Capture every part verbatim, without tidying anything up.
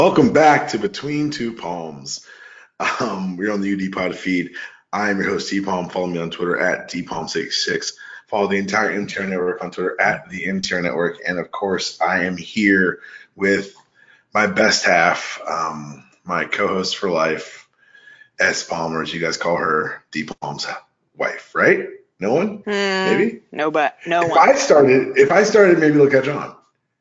Welcome back to Between Two Palms. Um, we're on the U D Pod feed. I am your host, D Palm. Follow me on Twitter at D Palm sixty-six. Follow the entire M T R Network on Twitter at the M T R Network. And of course, I am here with my best half, um, my co host for life, S Palmer, as you guys call her, D Palm's wife, right? No one? Hmm. Maybe? No, but no If one. I started, if I started, maybe look at John.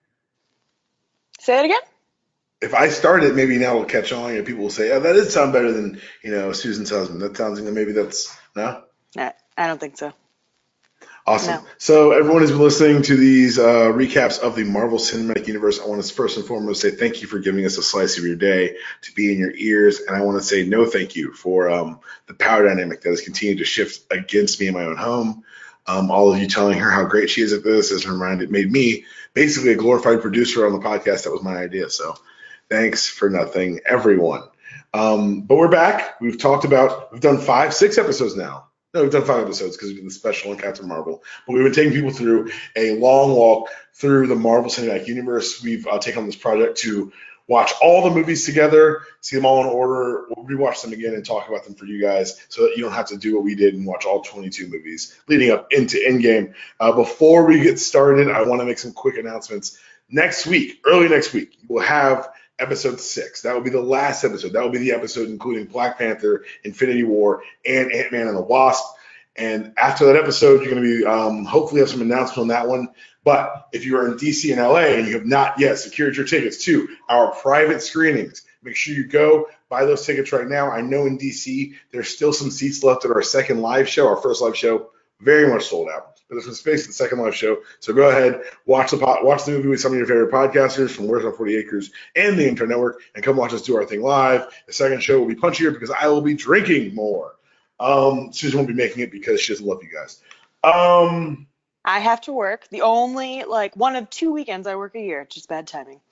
Say that again? If I start it, maybe now we'll catch on and people will say, oh, that does sound better than, you know, Susan's husband. That sounds, you know, maybe that's, no? Nah, I don't think so. Awesome. No. So everyone who's been listening to these uh, recaps of the Marvel Cinematic Universe, I want to first and foremost say thank you for giving us a slice of your day to be in your ears. And I want to say no thank you for um, the power dynamic that has continued to shift against me in my own home. Um, all of you telling her how great she is at this has reminded, made me basically a glorified producer on the podcast. That was my idea. So thanks for nothing, everyone. Um, but we're back. We've talked about, we've done five, six episodes now. No, we've done five episodes because we did the special on Captain Marvel. But we've been taking people through a long walk through the Marvel Cinematic Universe. We've uh, taken on this project to watch all the movies together, see them all in order, we'll rewatch them again and talk about them for you guys so that you don't have to do what we did and watch all twenty-two movies leading up into Endgame. Uh, before we get started, I want to make some quick announcements. Next week, early next week, we'll have episode six. That will be the last episode. That will be the episode including Black Panther, Infinity War, and Ant-Man and the Wasp. And after that episode, you're going to be um, hopefully have some announcement on that one. But if you are in D C and L A and you have not yet secured your tickets to our private screenings, make sure you go buy those tickets right now. I know in D C there's still some seats left at our second live show, our first live show, very much sold out. But there's some space at the second live show. So go ahead, watch the watch the movie with some of your favorite podcasters from Where's My forty Acres and the Intern Network, and come watch us do our thing live. The second show will be punchier because I will be drinking more. Um, Susan won't be making it because she doesn't love you guys. Um, I have to work. The only, like, one of two weekends I work a year. Just bad timing.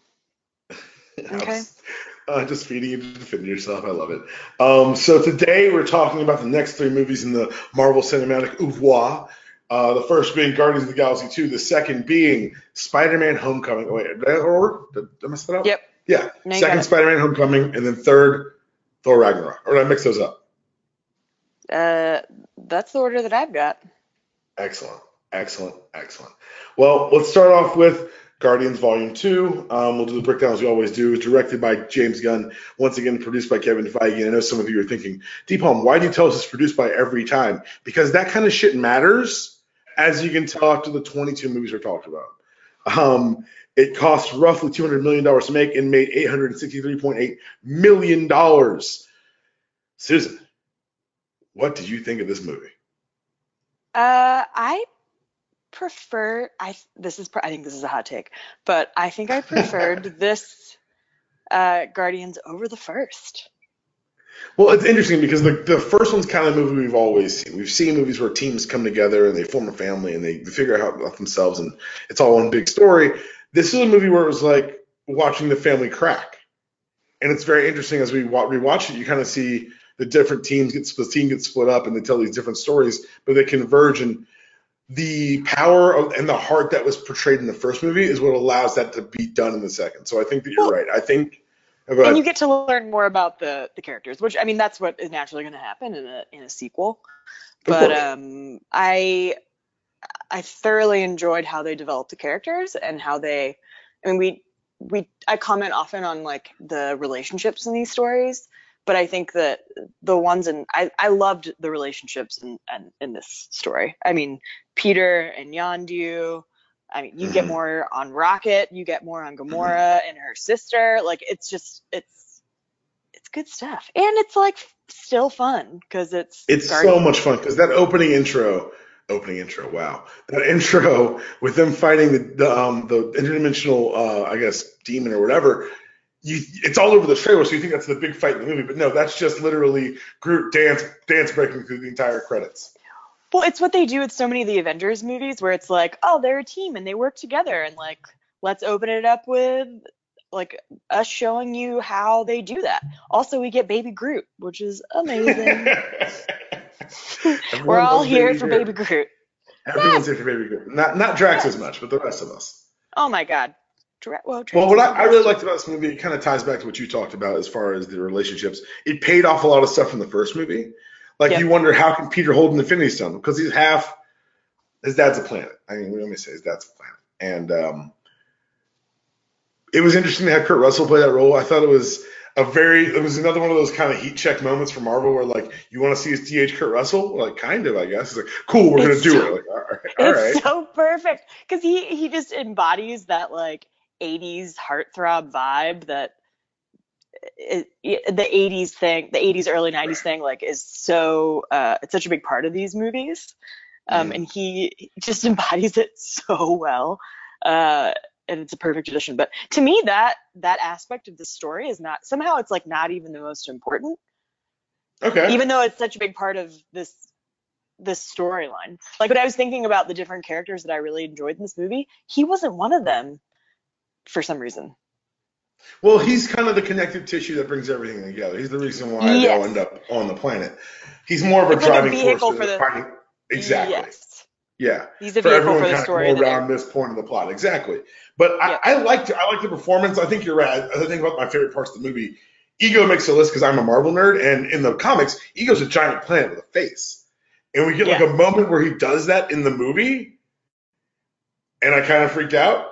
Okay. uh, just feeding you to defend yourself. I love it. Um, so today we're talking about the next three movies in the Marvel Cinematic Oeuvre. Uh, the first being Guardians of the Galaxy two. The second being Spider-Man Homecoming. Oh, wait, did I, or, did I mess that up? Yep. Yeah. No, you got Second it. Spider-Man Homecoming, and then third Thor Ragnarok. Or did I mix those up? Uh, that's the order that I've got. Excellent, excellent, excellent. Well, let's start off with Guardians Volume two. Um, we'll do the breakdown as we always do. It's directed by James Gunn, once again produced by Kevin Feige. And I know some of you are thinking, Deepalm, why do you tell us it's produced by every time? Because that kind of shit matters, as you can tell after the twenty-two movies we're talking about. Um, it cost roughly two hundred million dollars to make and made eight hundred sixty-three point eight million dollars. Susan, what did you think of this movie? Uh, I prefer, I, this is, I think this is a hot take, but I think I preferred this uh, Guardians over the first. Well, it's interesting because the, the first one's kind of the movie we've always seen. We've seen movies where teams come together and they form a family and they figure out about themselves and it's all one big story. This is a movie where it was like watching the family crack. And it's very interesting as we rewatch it, you kind of see the different teams get the team gets split up and they tell these different stories, but they converge, and the power of, and the heart that was portrayed in the first movie is what allows that to be done in the second. So I think that you're Well, right. I think and you but get to learn more about the the characters, which, I mean, that's what is naturally going to happen in a in a sequel. of But course. um, I I thoroughly enjoyed how they developed the characters and how they. I mean, we we I comment often on, like, the relationships in these stories, but I think that the ones in I I loved the relationships in in, in this story. I mean, Peter and Yondu. I mean, you get Mm-hmm. more on Rocket, you get more on Gamora and her sister. Like, it's just it's it's good stuff, and it's, like, still fun because it's It's so Guardians. much fun because that opening intro, opening intro, wow, that intro with them fighting the the, um, the interdimensional, uh, I guess, demon or whatever. You, it's all over the trailer, so you think that's the big fight in the movie, but no, that's just literally Groot dance dance breaking through the entire credits. Well, it's what they do with so many of the Avengers movies where it's like, oh, they're a team and they work together, and, like, let's open it up with, like, us showing you how they do that. Also, we get Baby Groot, which is amazing. We're Everyone all loves here Baby for Baby Groot. Groot. Everyone's Yes, here for Baby Groot. Not not Drax as yes. much, but the rest of us. Oh my God. Dra- well, Well, Drax what is I, the I really best. liked about this movie, it kind of ties back to what you talked about as far as the relationships. It paid off a lot of stuff from the first movie. Like Yep. you wonder how can Peter hold an Infinity Stone because he's half. His dad's a planet. I mean, let me say his dad's a planet, and um, it was interesting to have Kurt Russell play that role. I thought it was a very. It was another one of those kind of heat check moments for Marvel where like you want to see his T H Kurt Russell, like kind of, I guess. It's like cool, we're gonna It's do so it. Like all right, all it's right. so perfect because he he just embodies that like eighties heartthrob vibe that it, it- the eighties thing, the eighties early nineties thing like is so uh it's such a big part of these movies. Um Mm-hmm. and he, he just embodies it so well. Uh and it's a perfect addition. But to me that that aspect of the story is not somehow it's like not even the most important, Okay. even though it's such a big part of this this storyline. Like when I was thinking about the different characters that I really enjoyed in this movie, he wasn't one of them for some reason. Well, he's kind of the connective tissue that brings everything together. He's the reason why they all end Yes. up on the planet. He's more of a It's like a driving force vehicle to for the the finding. Exactly. yes. Yeah. He's a For vehicle everyone for the kind of story go that I around this point of the plot. Exactly. But I, yep. I liked I liked the performance. I think you're right. I think about my favorite parts of the movie. Ego makes a list because I'm a Marvel nerd, and in the comics, Ego's a giant planet with a face. And we get like Yeah. a moment where he does that in the movie, and I kind of freaked out.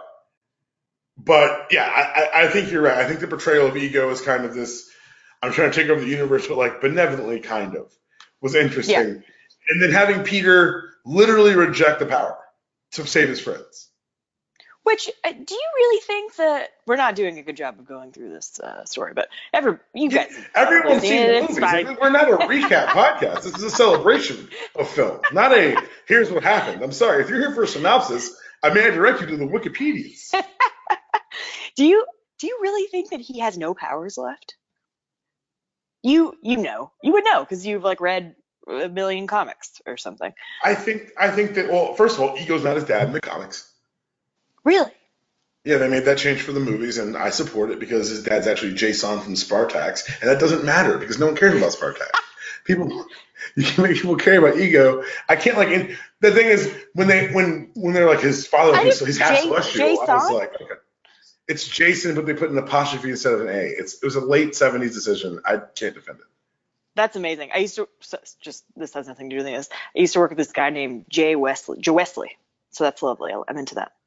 But yeah, I, I think you're right. I think the portrayal of Ego is kind of this I'm trying to take over the universe, but like benevolently kind of was Yeah. interesting. And then having Peter literally reject the power to save his friends. Which uh, do you really think that we're not doing a good job of going through this uh, story? But every you Yeah, guys have everyone's seen seen the it. It's movies. fine. And we're not a recap podcast. This is a celebration of film, not a here's what happened. I'm sorry. If you're here for a synopsis, I may direct you to the Wikipedias. do you do you really think that he has no powers left? You you know you would know because you've like read a million comics or something. I think I think that well, first of all, Ego's not his dad in the comics. Really? Yeah, they made that change for the movies, and I support it because his dad's actually Jason from Spartax, and that doesn't matter because no one cares about Spartax. People, you can make people care about Ego. I can't like. And the thing is, when they when when they're like his father, I he's, he's didn't. half J celestial. I was Jason. like, okay. It's Jason, but they put an apostrophe instead of an A. It's it was a late seventies decision. I can't defend it. That's amazing. I used to just this has nothing to do with this. I used to work with this guy named Jay Wesley. Joe Wesley. So that's lovely. I'm into that.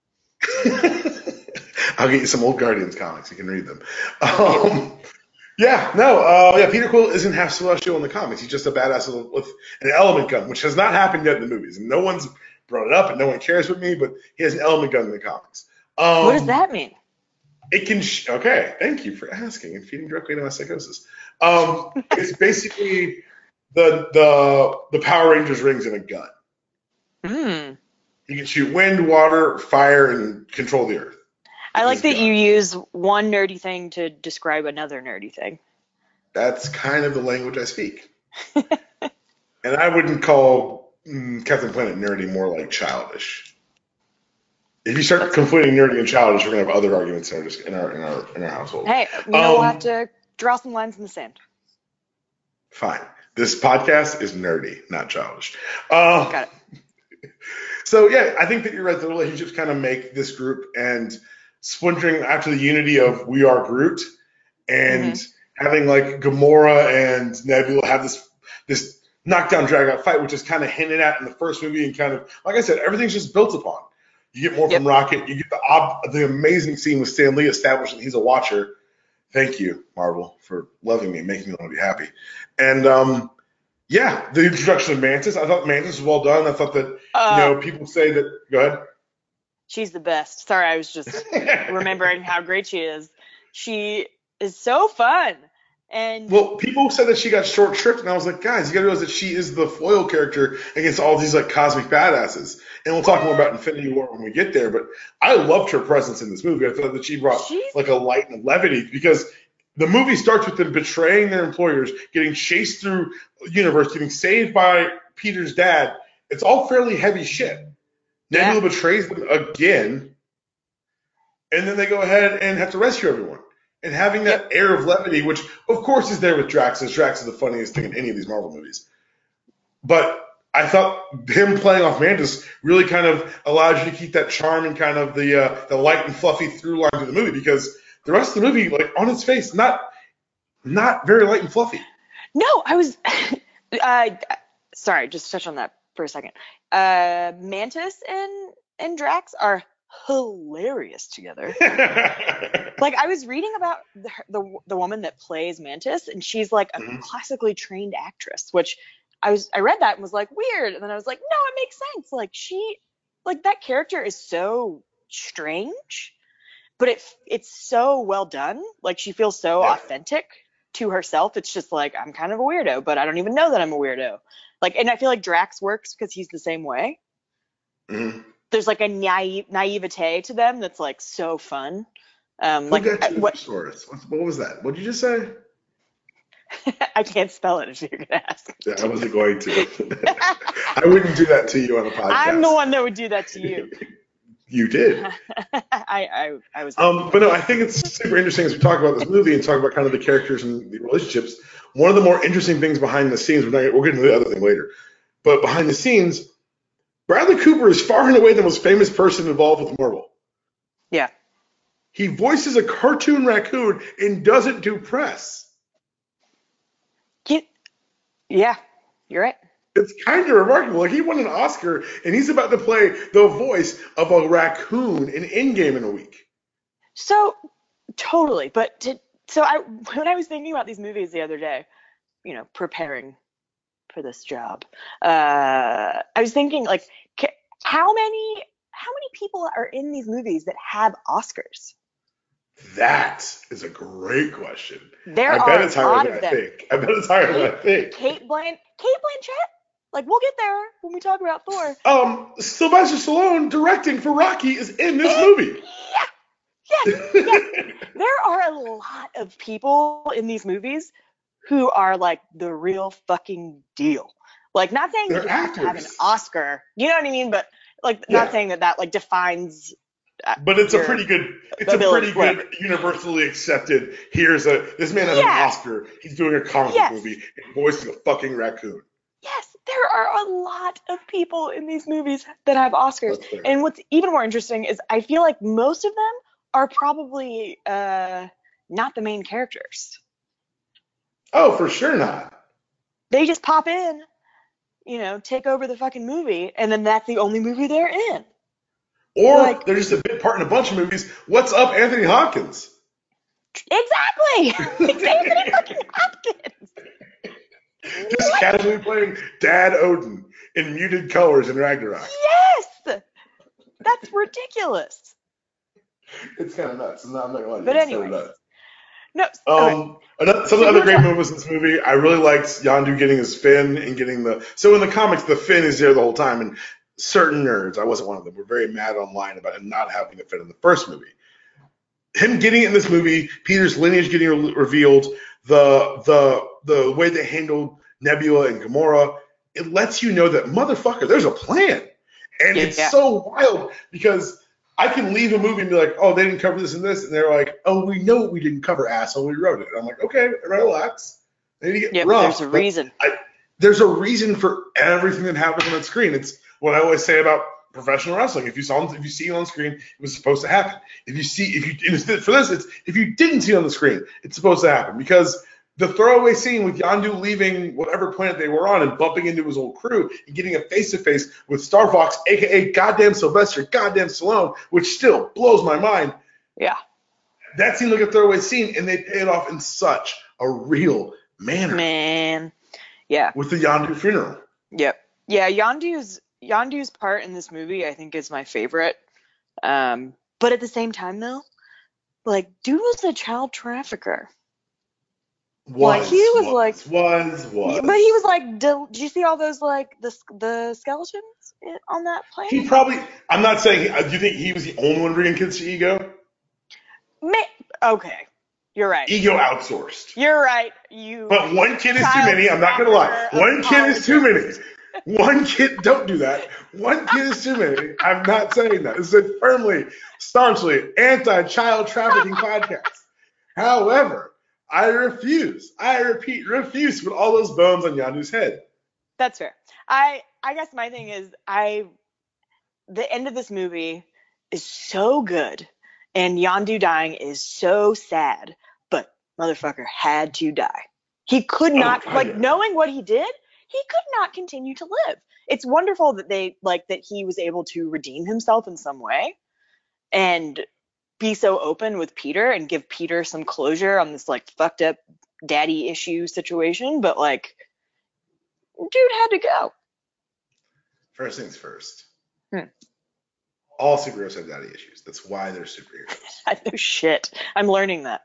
I'll get you some old Guardians comics. You can read them. Um, yeah, no, uh, yeah. Peter Quill isn't half celestial in the comics. He's just a badass with an element gun, which has not happened yet in the movies, and no one's brought it up, and no one cares with me. But he has an element gun in the comics. Um, What does that mean? It can. Sh- okay, thank you for asking and feeding directly into my psychosis. Um, it's basically the the the Power Rangers rings in a gun. Hmm. You can shoot wind, water, fire, and control the earth I with like this that you gun. use one nerdy thing to describe another nerdy thing. That's kind of the language I speak. And I wouldn't call mm, Captain Planet nerdy, more like childish. If you start That's conflating nerdy and childish, we're gonna have other arguments in our in our in our, in our household. hey, you know we'll have Um, to draw some lines in the sand. fine. This podcast is nerdy, not childish. Uh, Got it. So yeah, I think that you're right. The relationships kind of make this group and splintering after the unity of we are Groot and Mm-hmm. having like Gamora and Nebula have this this knockdown drag out fight, which is kind of hinted at in the first movie and kind of like I said, everything's just built upon. You get more from Yep. Rocket. You get the ob- the amazing scene with Stan Lee establishing he's a watcher. Thank you, Marvel, for loving me, making me want to be happy. And um, yeah, the introduction of Mantis. I thought Mantis was well done. I thought that, you Uh, know, people say that. Go she's the best. Sorry, I was just ahead. remembering how great she is. She is so fun. And Well, people said that she got short shrift, and I was like, guys, you gotta realize that she is the foil character against all these like cosmic badasses. And we'll talk more about Infinity War when we get there. But I loved her presence in this movie. I thought that she brought she's like a light and a levity because the movie starts with them betraying their employers, getting chased through the universe, getting saved by Peter's dad. It's all fairly heavy shit. yeah. Nebula betrays them again, and then they go ahead and have to rescue everyone. And having that Yep. air of levity, which of course is there with Drax, as Drax is the funniest thing in any of these Marvel movies. But I thought him playing off Mantis really kind of allows you to keep that charm and kind of the uh, the light and fluffy through line to the movie, because the rest of the movie, like on its face, not not very light and fluffy. No, I was. uh, sorry, just touch on that for a second. Uh, Mantis and and Drax are hilarious together. Like, I was reading about the, the the woman that plays Mantis, and she's like a Mhm. classically trained actress, which I was I read that and was like, weird, and then I was like, no, it makes sense. Like, she like that character is so strange, but it it's so well done. Like, she feels so Yeah. authentic to herself. It's just like, I'm kind of a weirdo, but I don't even know that I'm a weirdo. Like, and I feel like Drax works because he's the same way. Mhm. There's like a naive naivete to them that's like so fun. Um, Who like got I- you in what Thesaurus? What, what was that? What did you just say? I can't spell it if you're gonna ask. Yeah, I wasn't going to. I wouldn't do that to you on a podcast. I'm the one that would do that to you. You did. I, I I was. Um, but no, I think it's super interesting as we talk about this movie and talk about kind of the characters and the relationships. One of the more interesting things behind the scenes, we're not, we'll get into the other thing later, but behind the scenes, Bradley Cooper is far and away the most famous person involved with Marvel. Yeah. He voices a cartoon raccoon and doesn't do press. You, yeah, you're right. It's kind of remarkable. Like, he won an Oscar, and he's about to play the voice of a raccoon in Endgame in a week. So totally, but to, so I when I was thinking about these movies the other day, you know, preparing for this job, uh, I was thinking like, ca- how many how many people are in these movies that have Oscars? That is a great question. There I are bet it's a higher lot than of I them. think. I bet it's higher than I think. Kate Blan Kate Blanchett. Like, we'll get there when we talk about Thor. Um, Sylvester Stallone directing for Rocky is in this And, movie. yeah. Yes. Yes. There are a lot of people in these movies who are like the real fucking deal. Like, not saying that They're you have to have an actors. Oscar, you know what I mean? But like, Yeah. not saying that that like defines. Uh, But it's a your pretty good, it's a ability, pretty good, whatever. universally accepted. Here's a this man has an Yeah. Oscar. He's doing a comic Yes. book movie and voicing a fucking raccoon. Yes, there are a lot of people in these movies that have Oscars. That's fair. And what's even more interesting is I feel like most of them are probably uh, not the main characters. Oh, for sure not. They just pop in, you know, take over the fucking movie, and then that's the only movie they're in. Or Like- they're just a bit part in a bunch of movies. What's up, Anthony Hopkins? Exactly! It's Anthony fucking Hopkins! Just casually playing Dad Odin in muted colors in Ragnarok. Yes! That's ridiculous. It's kind of nuts. I'm not, I'm not gonna lie to you. But It's kinda anyways. nuts. No, okay. Um, another, some of the other great moments in this movie, I really liked Yondu getting his fin and getting the. So in the comics, the fin is there the whole time, and certain nerds, I wasn't one of them, were very mad online about him not having the fin in the first movie. Him getting it in this movie, Peter's lineage getting re- revealed, the the the way they handled Nebula and Gamora, it lets you know that motherfucker, there's a plan, and Yeah. it's so wild because I can leave a movie and be like, oh, they didn't cover this and this, and they're like, oh, we know we didn't cover, asshole, we wrote it. And I'm like, okay, relax. They need to get Yeah, rough. there's a but reason. I, there's a reason for everything that happens on that screen. It's what I always say about professional wrestling. If you saw, if you see it on screen, it was supposed to happen. If you see, if you instead for this, it's if you didn't see it on the screen, it's supposed to happen because the throwaway scene with Yondu leaving whatever planet they were on and bumping into his old crew and getting a face to face with Star Fox, aka goddamn Sylvester, goddamn Stallone, which still blows my mind. Yeah. That seemed like a throwaway scene, and they pay it off in such a real manner Man. Yeah. with the Yondu funeral. Yep. Yeah, Yondu's Yondu's part in this movie I think is my favorite. Um, but at the same time though, like, dude was a child trafficker. Was, Like, he was was, like- was, was. But he was like, del- did you see all those like the the skeletons in, on that plane? He probably, I'm not saying, do you think he was the only one bringing kids to Ego? Ma- okay, you're right. Ego outsourced. You're right. You. But one kid is too Child many, I'm not going to lie. trafficker One kid is too many. apologist. One kid, don't do that. One kid is too many. I'm not saying that. It's a firmly, staunchly anti-child trafficking podcast. However, I refuse, I repeat, refuse to put all those bones on Yandu's head. That's fair. I I guess my thing is I the end of this movie is so good, and Yondu dying is so sad, but motherfucker had to die. He could not, Oh, like, yeah. knowing what he did, he could not continue to live. It's wonderful that they, like, that he was able to redeem himself in some way and be so open with Peter and give Peter some closure on this, like, fucked up daddy issue situation, but, like, dude had to go. First things first. Hmm. All superheroes have daddy issues. That's why they're superheroes. I know shit. I'm learning that.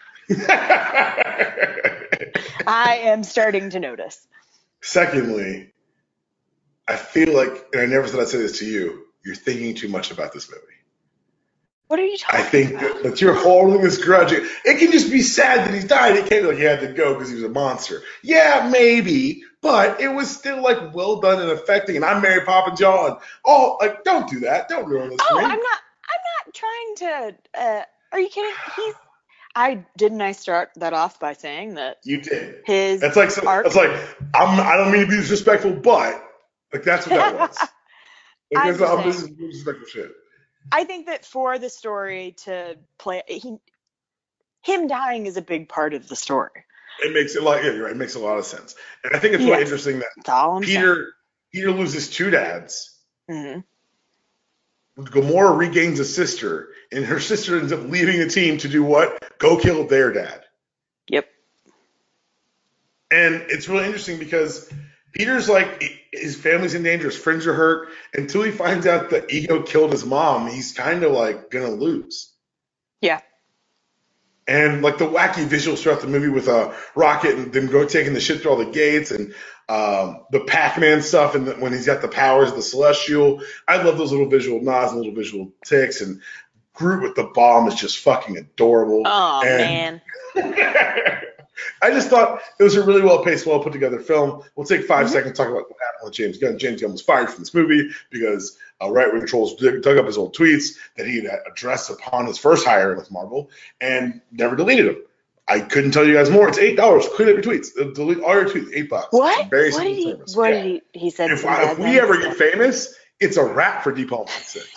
I am starting to notice. Secondly, I feel like, and I never thought I'd say this to you, you're thinking too much about this movie. What are you talking I think about? that, that you're holding this grudge. It can just be sad that he's died. It can't be like he had to go because he was a monster. Yeah, maybe, but it was still like well done and affecting. And I'm Mary Poppins, y'all. And oh, like don't do that. Don't ruin this Oh, for me. I'm not. I'm not trying to. Uh, are you kidding? He's. I didn't. I start that off by saying that You did. his That's like so, arc. that's like I'm. I don't mean to be disrespectful, but like that's what that was. Like, I'm that's, just um, this is saying. disrespectful shit. I think that for the story to play, he, him dying is a big part of the story. It makes it like yeah, you're right. It makes a lot of sense, and I think it's Yes. really interesting that That's all I'm Peter saying. Peter loses two dads. Mm-hmm. Gamora regains a sister, and her sister ends up leaving the team to do what? Go kill their dad. Yep. And it's really interesting because Peter's like, his family's in danger, his friends are hurt. Until he finds out that Ego killed his mom, he's kind of like going to lose. Yeah. And like the wacky visuals throughout the movie with uh, Rocket and them go taking the shit through all the gates and um, the Pac-Man stuff and the, when he's got the powers of the Celestial. I love those little visual nods and little visual ticks. And Groot with the bomb is just fucking adorable. Oh, and man. I just thought it was a really well-paced, well-put-together film. We'll take five Mhm. seconds to talk about what happened with James Gunn. James Gunn was fired from this movie because uh, right-wing trolls dug, dug up his old tweets that he had addressed upon his first hire with Marvel and never deleted them. I couldn't tell you guys more. It's eight dollars. Clean up your tweets. Uh, Delete all your tweets. Eight bucks. What? Very What simple did he? service. What Yeah. did he? He said. If, some I, bad if we things? ever get famous, it's a wrap for Deep Politics Six.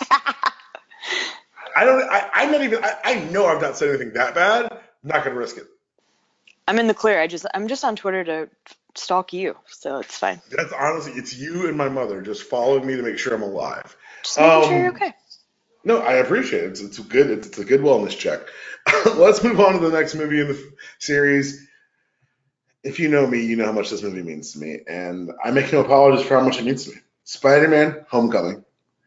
I don't. I, I'm not even. I, I know I've not said anything that bad. I'm not going to risk it. I'm in the clear. I just. I'm just on Twitter to stalk you, so it's fine. That's honestly, it's you and my mother just following me to make sure I'm alive. Just making Um, sure you're okay. No, I appreciate it. It's, it's a good. It's, it's a good wellness check. Let's move on to the next movie in the f- series. If you know me, you know how much this movie means to me, and I make no apologies for how much it means to me. Spider-Man: Homecoming.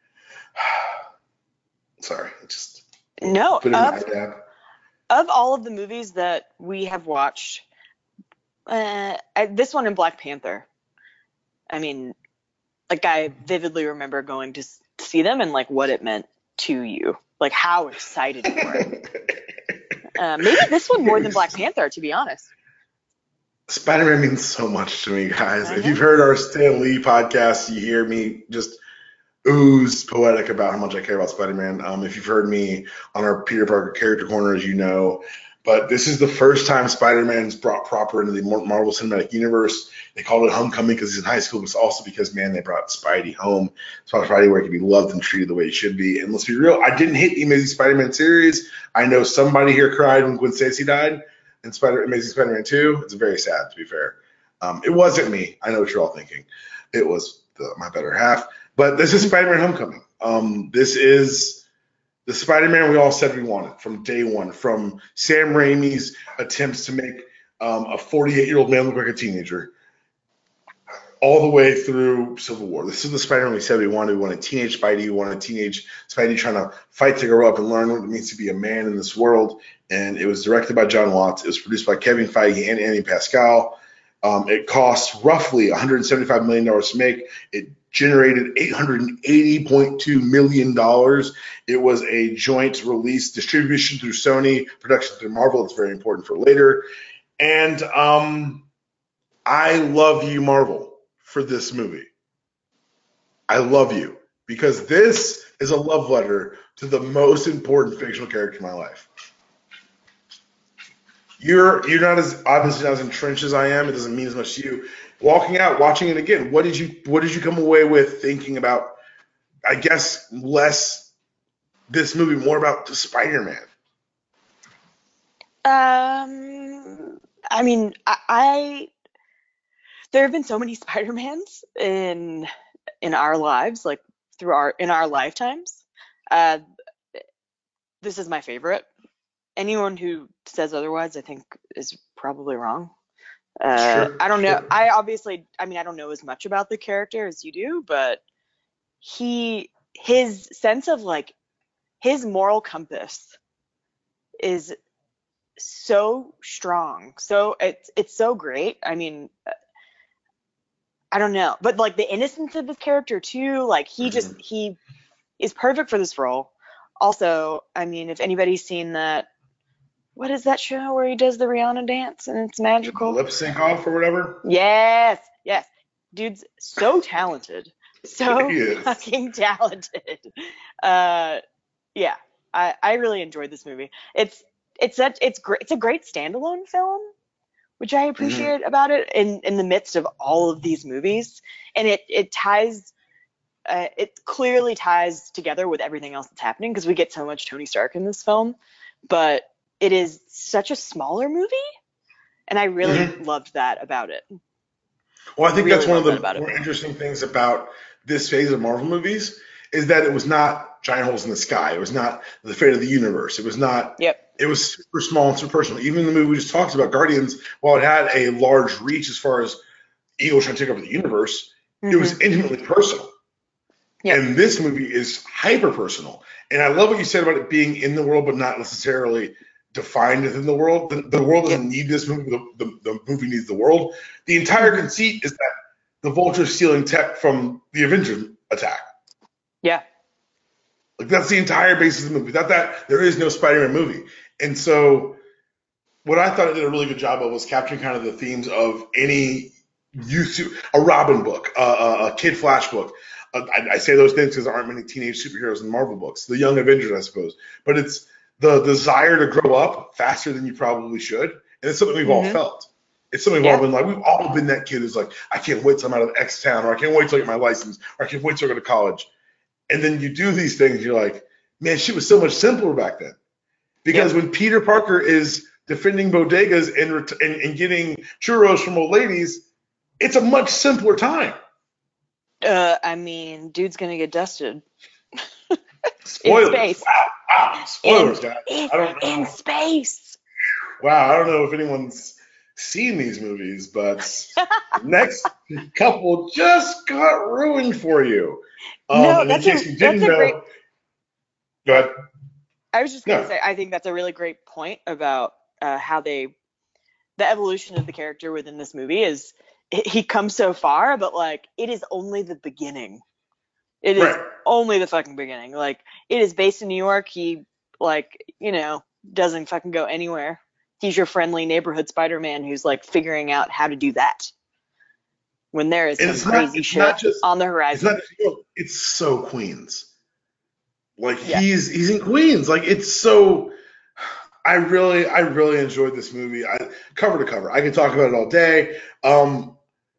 Sorry, I just No, put it in of, my tab. of all of the movies that we have watched, uh, I, this one and Black Panther. I mean, like I vividly remember going to s- see them and like what it meant to you, like how excited you were. uh, maybe this one more than Black Panther, to be honest. Spider-Man means so much to me, guys. I If know. you've heard our Stan Lee podcast, you hear me just ooze poetic about how much I care about Spider-Man. Um, if you've heard me on our Peter Parker character corners, you know. But this is the first time Spider-Man's brought proper into the Marvel Cinematic Universe. They called it Homecoming because he's in high school, but it's also because, man, they brought Spidey home. Spot Spidey where he can be loved and treated the way he should be. And let's be real, I didn't hate the Amazing Spider-Man series. I know somebody here cried when Gwen Stacy died in Spider Amazing Spider-Man two. It's very sad, to be fair. Um, it wasn't me. I know what you're all thinking. It was the, my better half. But this is Spider-Man Homecoming. Um, this is the Spider-Man we all said we wanted from day one, from Sam Raimi's attempts to make um, a forty-eight-year-old man look like a teenager, all the way through Civil War. This is the Spider-Man we said we wanted. We wanted teenage Spidey. We wanted teenage Spidey trying to fight to grow up and learn what it means to be a man in this world. And it was directed by John Watts. It was produced by Kevin Feige and Andy Pascal. Um, it cost roughly one hundred seventy-five million dollars to make. It generated eight hundred eighty point two million dollars. It was a joint release, distribution through Sony, production through Marvel. It's very important for later. And um, I love you, Marvel, for this movie. I love you because this is a love letter to the most important fictional character in my life. You're you're not as obviously not as entrenched as I am. It doesn't mean as much to you. walking out, watching it again, what did you what did you come away with thinking about? I guess less this movie, more about the Spider-Man. Um, I mean, I, I there have been so many Spider-Mans in in our lives, like through our in our lifetimes. Uh, this is my favorite. Anyone who says otherwise, I think, is probably wrong. Uh, Sure, I don't know. sure. I obviously, I mean, I don't know as much about the character as you do, but he, his sense of like, his moral compass is so strong. So it's, it's so great. I mean, I don't know, but like the innocence of his character too, like he just, Mm-hmm. he is perfect for this role. Also, I mean, if anybody's seen that, what is that show where he does the Rihanna dance and it's magical? Lip sync off or whatever. Yes, yes. Dude's so talented. He So is. fucking talented. Uh yeah. I I really enjoyed this movie. It's it's such it's great it's a great standalone film, which I Mm-hmm. appreciate about it in in the midst of all of these movies. And it it ties uh, it clearly ties together with everything else that's happening because we get so much Tony Stark in this film, but it is such a smaller movie and I really Mm-hmm. loved that about it. Well, I think that's Really one of loved that the about it. more interesting things about this phase of Marvel movies is that it was not giant holes in the sky. It was not the fate of the universe. It was not. Yep. It was super small and super personal. Even the movie we just talked about, Guardians, while it had a large reach as far as Eagle trying to take over the universe, it Mm-hmm. was intimately personal. Yep. And this movie is hyper personal. And I love what you said about it being in the world, but not necessarily defined within the world. The, the world Yep. doesn't need this movie. The, the, the movie needs the world. The entire Mm-hmm. conceit is that the Vulture's stealing tech from the Avengers attack. Yeah. Like that's the entire basis of the movie. Without that, there is no Spider-Man movie. And so what I thought it did a really good job of was capturing kind of the themes of any youth, a Robin book, uh, a Kid Flash book. Uh, I, I say those things because there aren't many teenage superheroes in Marvel books. The Young Avengers, I suppose. But it's the desire to grow up faster than you probably should. And it's something we've all Mm-hmm. felt. It's something we've all Yeah. been like. We've all been that kid who's like, I can't wait till I'm out of X town, or I can't wait till I get my license, or I can't wait till I go to college. And then you do these things, you're like, man, shit was so much simpler back then. Because Yep. when Peter Parker is defending bodegas and, and, and getting churros from old ladies, it's a much simpler time. Uh, I mean, dude's gonna get dusted in Spoilers. space. Wow. Wow. In Spoilers, guys. in I don't in know. space. Wow. I don't know if anyone's seen these movies, but the next couple just got ruined for you. Um, No, and in that's a case you that's didn't a great. know, go ahead. I was just gonna No. say, I think that's a really great point about uh, how they the evolution of the character within this movie is he comes so far, but like it is only the beginning. It is Right. only the fucking beginning. Like it is based in New York. He like you know doesn't fucking go anywhere. He's your friendly neighborhood Spider-Man who's like figuring out how to do that when there is And some it's not crazy it's shit not just on the it's not horizon. just you know, it's so Queens. Like Yeah. he's he's in Queens. Like it's so I really I really enjoyed this movie. I cover to cover. I could talk about it all day. Um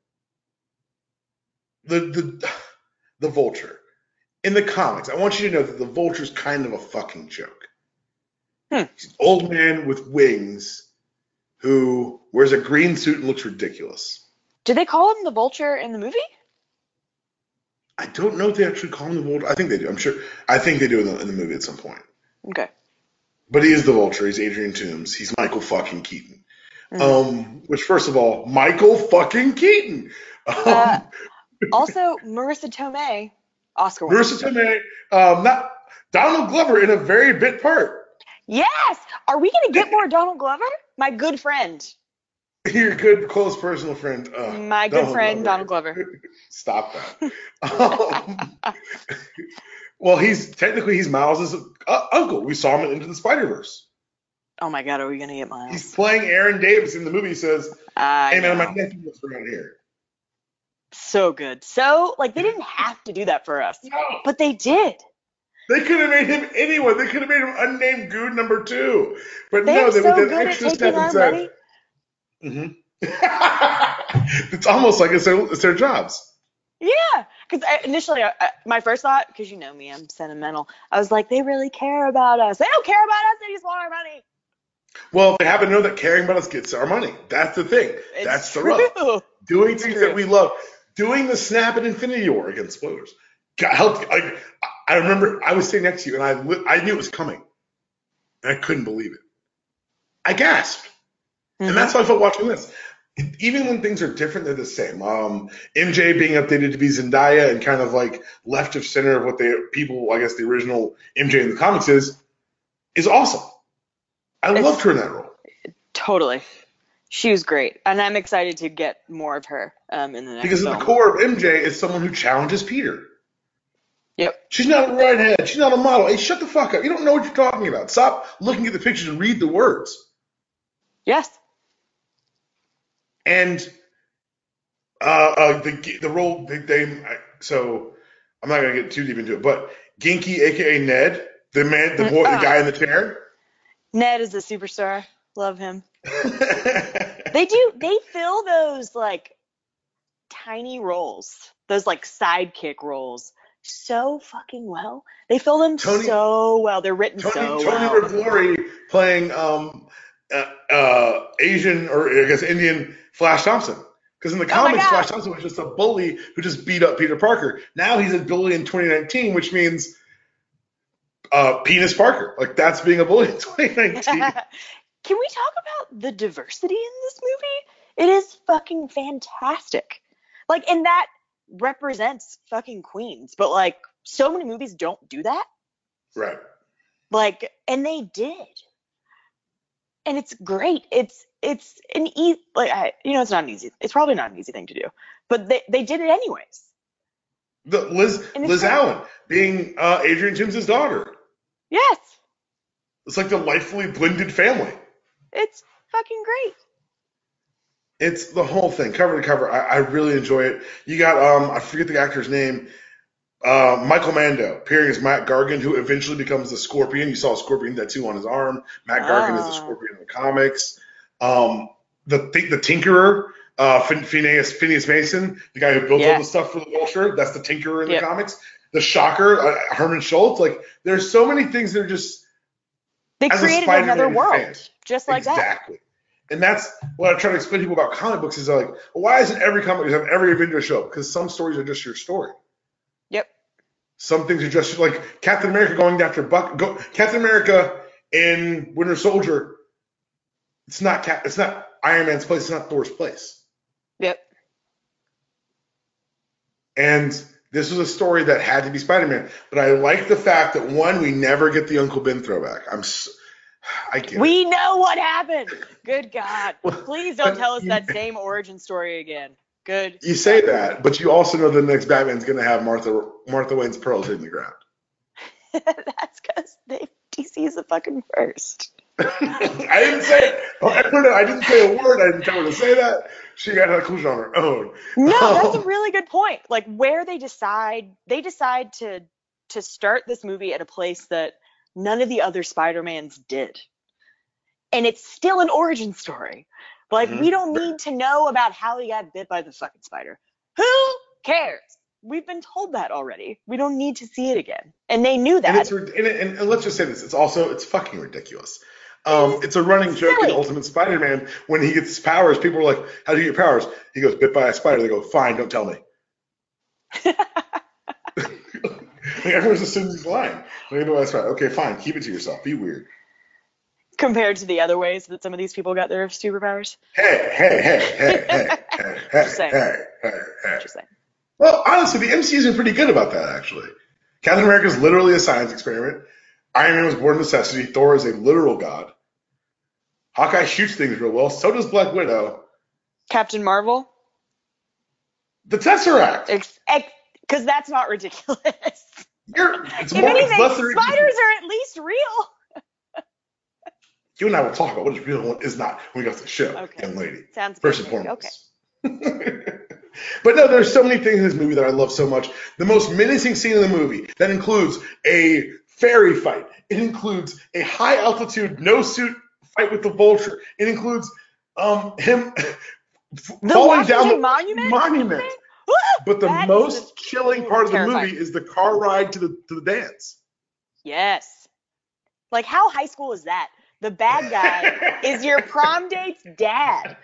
the the the Vulture. In the comics, I want you to know that the Vulture's kind of a fucking joke. Hmm. He's an old man with wings who wears a green suit and looks ridiculous. Did they call him the Vulture in the movie? I don't know if they actually call him the Vulture. I think they do. I'm sure. I think they do in the, in the movie at some point. Okay. But he is the Vulture. He's Adrian Toomes. He's Michael fucking Keaton. Mm-hmm. Um, which, first of all, Michael fucking Keaton. Uh, Um, also, Marissa Tomei, Oscar winner. Marissa Tomei. Um, not Donald Glover in a very bit part. Yes! Are we going to get more Donald Glover? My good friend. Your good, close personal friend. Uh, My good Donald friend, Glover. Donald Glover. Stop that. Um, well, he's technically he's Miles' uh, uncle. We saw him in Into the Spider-Verse. Oh my god, are we going to get He's Miles? playing Aaron Davis in the movie. He says, I "Hey man, my know. nephew lives around here." So good. So, like, they didn't have to do that for us, No, but they did. they could have made him anyone. They could have made him unnamed Goon number two. But They're no, they went so that good at extra step taking and our said, money. mm-hmm. It's almost like it's their, it's their jobs. Yeah, because initially, I, I, my first thought, because you know me, I'm sentimental. I was like, they really care about us. They don't care about us. They just want our money. Well, they happen to know that caring about us gets our money. That's the thing. It's That's the true. rub. Doing It's things true. that we love. Doing the snap in Infinity War, again, spoilers. Got helped. I, I remember I was sitting next to you, and I I knew it was coming, and I couldn't believe it. I gasped, Mm-hmm. and that's how I felt watching this. Even when things are different, they're the same. Um, M J being updated to be Zendaya and kind of like left of center of what they people, I guess, the original M J in the comics is, is awesome. I It's, loved her in that role. Totally. She was great, and I'm excited to get more of her um, in the next Because film. at the core of M J is someone who challenges Peter. Yep. She's not a redhead. She's not a model. Hey, shut the fuck up. You don't know what you're talking about. Stop looking at the pictures and read the words. Yes. And uh, uh, the the role they, they so I'm not gonna get too deep into it, but Genki, aka Ned, the man, the boy, the guy in the chair. Ned is a superstar. Love him. They do. They fill those like tiny roles, those like sidekick roles, so fucking well. They fill them Tony, so well. They're written Tony, so Tony well. Tony Revolori playing um, uh, uh, Asian or I guess Indian Flash Thompson. Because in the comics, oh Flash Thompson was just a bully who just beat up Peter Parker. Now he's a bully in twenty nineteen, which means uh, penis Parker. Like that's being a bully in twenty nineteen. Can we talk about the diversity in this movie? It is fucking fantastic. Like, and that represents fucking Queens, but like so many movies don't do that. Right. Like, and they did. And it's great. It's it's an easy, like, I, you know, it's not an easy, it's probably not an easy thing to do, but they, they did it anyways. The Liz Liz great. Allen being uh, Adrian Timms' daughter. Yes. It's like delightfully blended family. It's fucking great. It's the whole thing, cover to cover. I, I really enjoy it. You got, um, I forget the actor's name, uh, Michael Mando, appearing as Matt Gargan, who eventually becomes the Scorpion. You saw a Scorpion tattoo on his arm. Matt oh. Gargan is the Scorpion in the comics. Um, the the Tinkerer, uh, Phineas, Phineas Mason, the guy who built yeah. all the stuff for the Vulture, that's the Tinkerer in yep. the comics. The Shocker, uh, Herman Schultz. Like, there's so many things that are just. They created another world, fan, just like exactly. that. Exactly. And that's what I try to explain to people about comic books is like, well, why isn't every comic have every Avenger show up? Because some stories are just your story. Yep. Some things are just like Captain America going after Buck. Go, Captain America in Winter Soldier. It's not Cap. It's not Iron Man's place. It's not Thor's place. Yep. And this was a story that had to be Spider-Man. But I like the fact that one, we never get the Uncle Ben throwback. I'm. So, I get we it. know what happened. Good God. Please don't tell us that same origin story again. Good. You say that, but you also know the next Batman's going to have Martha Martha Wayne's pearls hitting the ground. That's because D C is the fucking first. I didn't say it. I didn't say a word. I didn't tell her to say that. She got that conclusion on her own. No, that's a really good point. Like where they decide, they decide to to start this movie at a place that none of the other Spider-Mans did. And it's still an origin story. Like, mm-hmm. we don't need to know about how he got bit by the fucking spider. Who cares? We've been told that already. We don't need to see it again. And they knew that. And, it's, and, and, and let's just say this. It's also, it's fucking ridiculous. Um, it's a running joke in Ultimate Spider-Man. When he gets his powers, people are like, how do you get your powers? He goes, bit by a spider. They go, fine, don't tell me. Like, everyone's assuming he's lying. Like, no, that's right. Okay, fine. Keep it to yourself. Be weird. Compared to the other ways that some of these people got their superpowers. Hey, hey, hey, hey, hey, hey, Just hey, saying. hey, hey, hey. Just saying. Well, honestly, the M C U's been pretty good about that, actually. Captain America is literally a science experiment. Iron Man was born of necessity. Thor is a literal god. Hawkeye shoots things real well. So does Black Widow. Captain Marvel. The Tesseract. Because ex- that's not ridiculous. You're, it's if more, anything, it's spiders are at least real. You and I will talk about what is real and what is not when we go to the show, okay. young lady. Sounds First good. and foremost. Okay. But no, there's so many things in this movie that I love so much. The most menacing scene in the movie that includes a fairy fight. It includes a high altitude no suit fight with the Vulture. It includes um, him f- The falling down Washington the Monument monument. thing? But the That is most just chilling ooh, part of the terrifying. movie is the car ride to the to the dance. Yes. Like, how high school is that? The bad guy is your prom date's dad.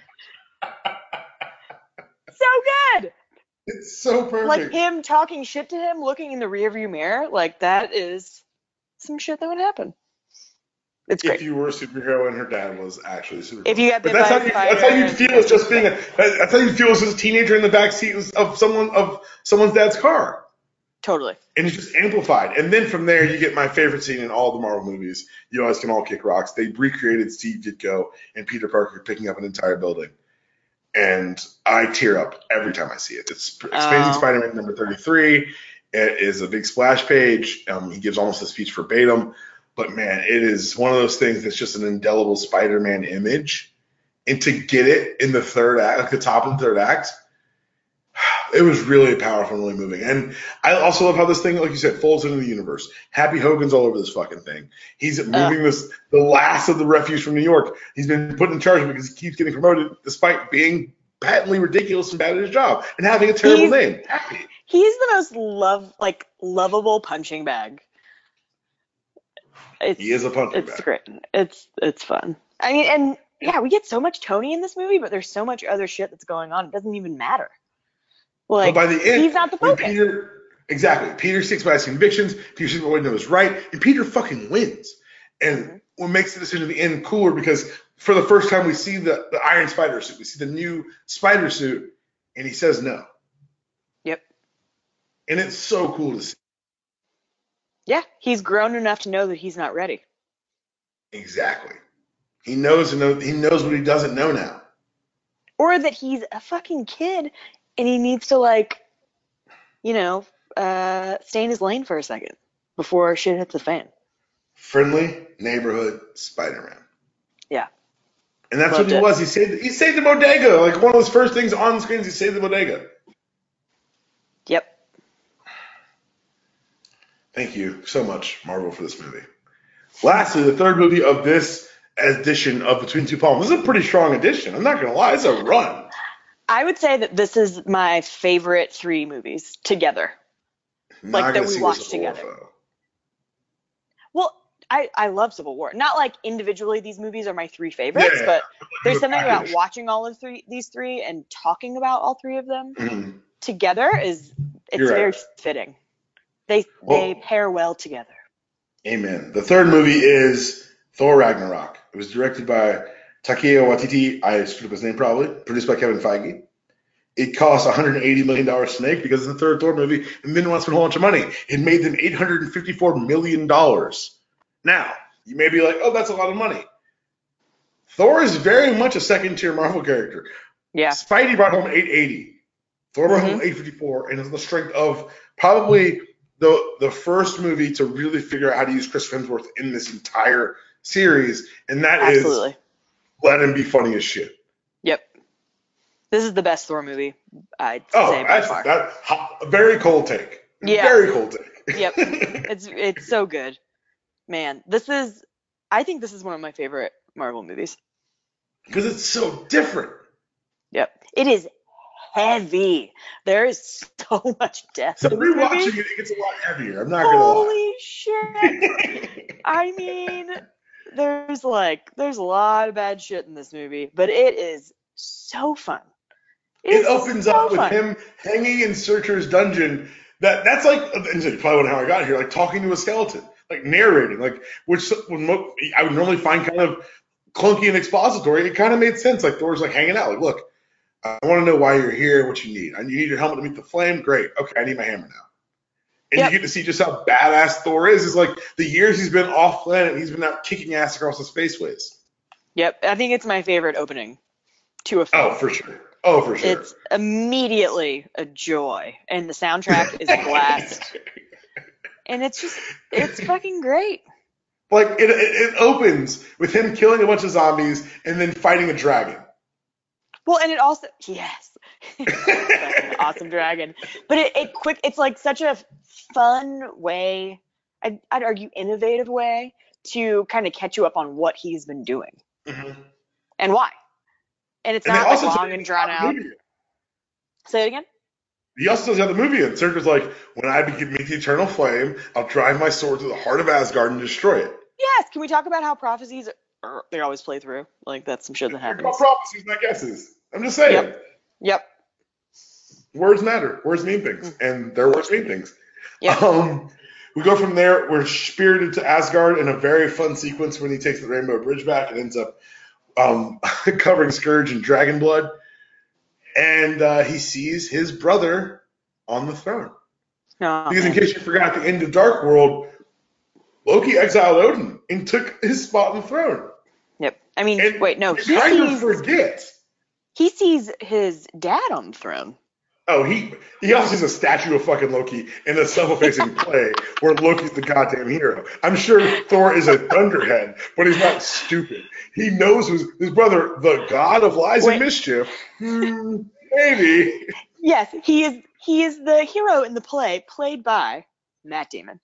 So good. It's so Like perfect. him talking shit to him, looking in the rearview mirror. Like, that is some shit that would happen. It's If great. you were a superhero and her dad was actually a superhero. If you got But bit that's by how a you spider that's how you and feel as just being yeah, a that's how you feel as just a teenager in the backseat of someone of someone's dad's car. totally. And it's just amplified. And then from there you get my favorite scene in all the Marvel movies. You guys can all kick rocks. They recreated Steve Ditko and Peter Parker picking up an entire building. And I tear up every time I see it. It's Amazing Oh. Spider-Man number thirty-three. It is a big splash page. Um, he gives almost a speech verbatim. But man, it is one of those things that's just an indelible Spider-Man image. And to get it in the third act, like the top of the third act, it was really powerful and really moving. And I also love how this thing, like you said, folds into the universe. Happy Hogan's all over this fucking thing. He's moving Uh, this, the last of the refuge from New York. He's been put in charge because he keeps getting promoted despite being patently ridiculous and bad at his job and having a terrible he's name. Happy. he's the most love like lovable punching bag. It's He is a punching it's bag. great. It's it's fun. I mean, and yeah, we get so much Tony in this movie, but there's so much other shit that's going on. It doesn't even matter. But Like, by the end, he's not the when focus. Peter, exactly, Peter sticks by his convictions, Peter sticks by what he knows is right, and Peter fucking wins. And Mm-hmm. what makes the decision at the end cooler because for the first time we see the, the Iron Spider suit, we see the new Spider suit, and he says no. Yep. And it's so cool to see. Yeah, he's grown enough to know that he's not ready. Exactly. He knows, he knows what he doesn't know now. Or that he's a fucking kid and he needs to, like, you know, uh, stay in his lane for a second before shit hits the fan. Friendly neighborhood Spider-Man. Yeah. And that's Loved what he it. was. He saved, he saved the bodega. Like one of his first things on the screen is he saved the bodega. Yep. Thank you so much, Marvel, for this movie. Lastly, the third movie of this edition of Between Two Palms. This is a pretty strong edition. I'm not going to lie. It's a run. I would say that this is my favorite three movies together. Not Like, gonna that we see watched Civil War, together. though. Well, I, I love Civil War. Not like individually these movies are my three favorites, Yeah, but there's the something about package. watching all of three these three and talking about all three of them Mhm. together is it's You're very right. fitting. They they Well, pair well together. amen. The third movie is Thor Ragnarok. It was directed by Taika Waititi. I screwed up his name probably. Produced by Kevin Feige. It cost one hundred eighty million dollars to make because it's the third Thor movie and didn't want to spend a whole bunch of money. It made them eight hundred fifty-four million dollars. Now, you may be like, oh, that's a lot of money. Thor is very much a second-tier Marvel character. Yeah. Spidey brought home eight eighty. Thor brought home Mhm. eight fifty-four, and it's the strength of probably the the first movie to really figure out how to use Chris Hemsworth in this entire series, and that Absolutely. is let him be funny as shit. Yep. This is the best Thor movie, I'd Oh, say by that's far. that hot, very cold take. Yeah. Very cold take. Yep. It's it's so good. Man, this is I think this is one of my favorite Marvel movies. Because it's so different. Yep. It is heavy. There is so much death So in this rewatching movie. it, it gets a lot heavier. I'm not gonna Holy shit. lie. I mean, there's like there's a lot of bad shit in this movie, but it is so fun. It, It is opens so up with fun. him hanging in Searcher's dungeon. That that's like and you probably wonder how I got here. Like talking to a skeleton, like narrating, like which when mo- I would normally find kind of clunky and expository. It kind of made sense. Like Thor's like hanging out. Like, look, I want to know why you're here, what you need. And you need your helmet to meet the flame. Great. Okay, I need my hammer now. And Yep. you get to see just how badass Thor is. Is like the years he's been off planet, he's been out kicking ass across the spaceways. Yep. I think it's my favorite opening to a film. Oh, for sure. Oh, for sure. It's immediately a joy, and the soundtrack is a blast. And it's just, it's fucking great. Like it, it, it opens with him killing a bunch of zombies and then fighting a dragon. Well, and it also, yes, fucking awesome dragon. But it, it quick, it's like such a fun way, I'd, I'd argue innovative way to kind of catch you up on what he's been doing Mm-hmm. and why. and it's And they not like also long tell and you drawn how the out. movie. Say it again. He also tells you how the movie ends. Surtur's like, when I meet the eternal flame, I'll drive my sword to the heart of Asgard and destroy it. Yes. Can we talk about how prophecies are, they always play through? Like that's some shit that They're called happens. prophecies, not guesses. I'm just saying. Yep. Yep. Words matter. Words mean things, Mm. and their words mean things. Yep. Um, we go from there. We're spirited to Asgard in a very fun sequence when he takes the Rainbow Bridge back and ends up um, covering Scourge in dragon blood, and uh, he sees his brother on the throne. Oh, Because in man. case you forgot, at the end of Dark World, Loki exiled Odin and took his spot on the throne. Yep. I mean, And wait, no, you he kind of sees forget. he sees his dad on the throne. Oh, he he also sees a statue of fucking Loki in a self-effacing play where Loki's the goddamn hero. I'm sure Thor is a thunderhead, but he's not stupid. He knows his, his brother, the god of lies Wait. and mischief. Hmm, maybe. Yes, he is he is the hero in the play played by Matt Damon.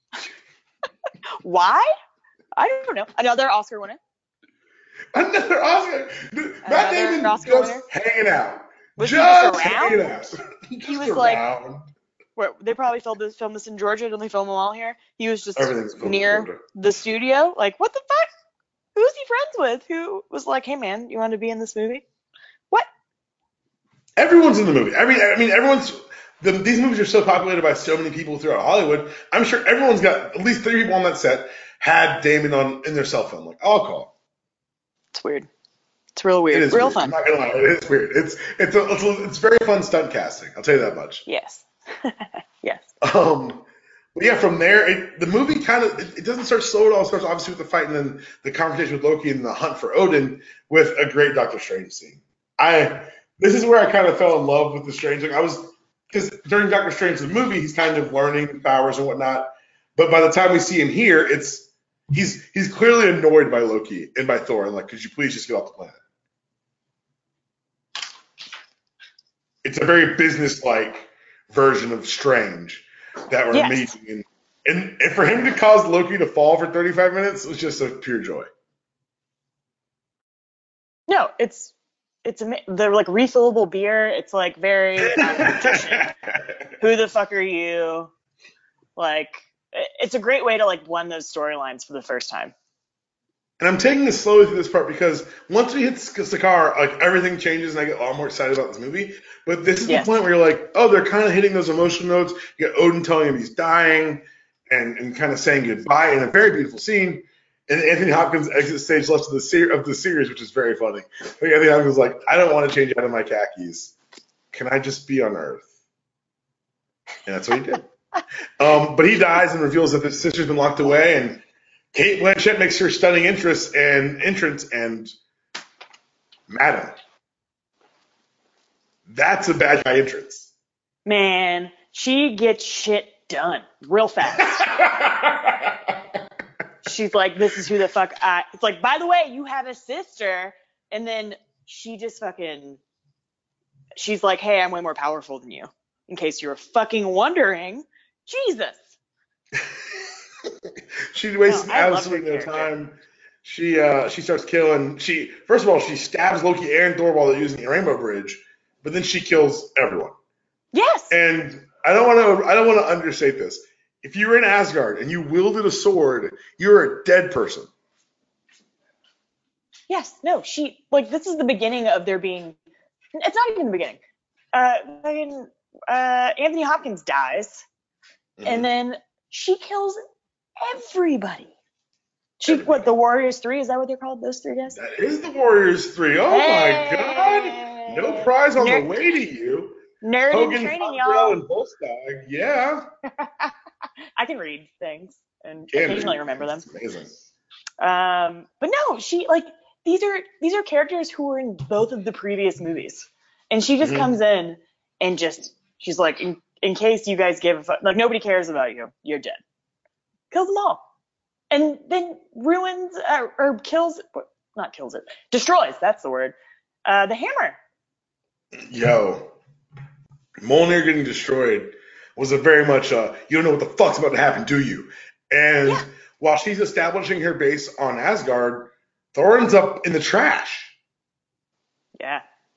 Why? I don't know. Another Oscar winner. Another Oscar. Matt Damon Oscar just winner? hanging out. Was he just just hanging around? out. Just He was around. like, where, they probably filmed this, filmed this in Georgia. Don't they film them all here? He was just Everything's filmed in near Georgia. the studio. Like, what the fuck? Who's he friends with? Who was like, hey man, you want to be in this movie? What? Everyone's in the movie. I mean, I mean, everyone's. The, these movies are so populated by so many people throughout Hollywood. I'm sure everyone's got at least three people on that set had Damon on in their cell phone. Like, I'll call. It's weird. It's real weird. It is real weird. fun. I'm not gonna lie. It is weird. It's it's a, it's, a, it's very fun stunt casting. I'll tell you that much. Yes. Yes. Um, but yeah, from there, it, the movie kind of it, it doesn't start slow at all. It starts obviously with the fight and then the confrontation with Loki and the hunt for Odin with a great Doctor Strange scene. I this is where I kind of fell in love with the Strange. Like I was because during Doctor Strange the movie, he's kind of learning powers and whatnot. But by the time we see him here, it's he's he's clearly annoyed by Loki and by Thor. And like, could you please just get off the planet? It's a very business-like version of Strange that we're Yes. meeting. And, and, and for him to cause Loki to fall for thirty-five minutes was just a pure joy. No, it's it's ama- they're like refillable beer. It's like very uh, nutrition. Who the fuck are you? Like, it- it's a great way to like blend those storylines for the first time. And I'm taking this slowly through this part because once we hit Sakaar, like everything changes and I get a lot more excited about this movie. But this is Yes. the point where you're like, oh, they're kind of hitting those emotional notes. You got Odin telling him he's dying and, and kind of saying goodbye in a very beautiful scene. And Anthony Hopkins exits stage left of the ser- of the series, which is very funny. Like Anthony Hopkins was like, I don't want to change out of my khakis. Can I just be on Earth? And that's what he did. um, but he dies and reveals that his sister's been locked away, and Kate Blanchett makes her stunning interest and entrance, and Madam. That's a bad guy entrance. Man, she gets shit done real fast. She's like, this is who the fuck I. It's like, by the way, you have a sister, and then she just fucking. She's like, hey, I'm way more powerful than you. In case you were fucking wondering, Jesus. She wastes No, I love absolutely her no character. time. She uh, she starts killing. She first of all she stabs Loki and Thor while they're using the Rainbow Bridge, but then she kills everyone. Yes. And I don't want to I don't want to understate this. If you were in Asgard and you wielded a sword, you're a dead person. Yes. No. She like this is the beginning of there being. It's not even the beginning. Uh, fucking, uh, Anthony Hopkins dies, Mhm. and then she kills everybody. She Everybody. what? The Warriors Three? Is that what they're called? Those three guys? That is the Warriors three. Oh Hey! my God! No prize on Nerd- the way to you. Nerd in Hogan, training, Cottrell, y'all. and Volstagg. Yeah. I can read things and Can occasionally do. remember them. It's amazing. Um, but no, she like these are these are characters who were in both of the previous movies, and she just Mhm. comes in and just she's like, in, in case you guys give a fuck, like nobody cares about you, you're dead. Kills them all, and then ruins uh, or kills, not kills it, destroys. That's the word. Uh, the hammer. Yo, Mjolnir getting destroyed was a very much uh, you don't know what the fuck's about to happen, do you? And Yeah. while she's establishing her base on Asgard, Thor ends up in the trash. Yeah.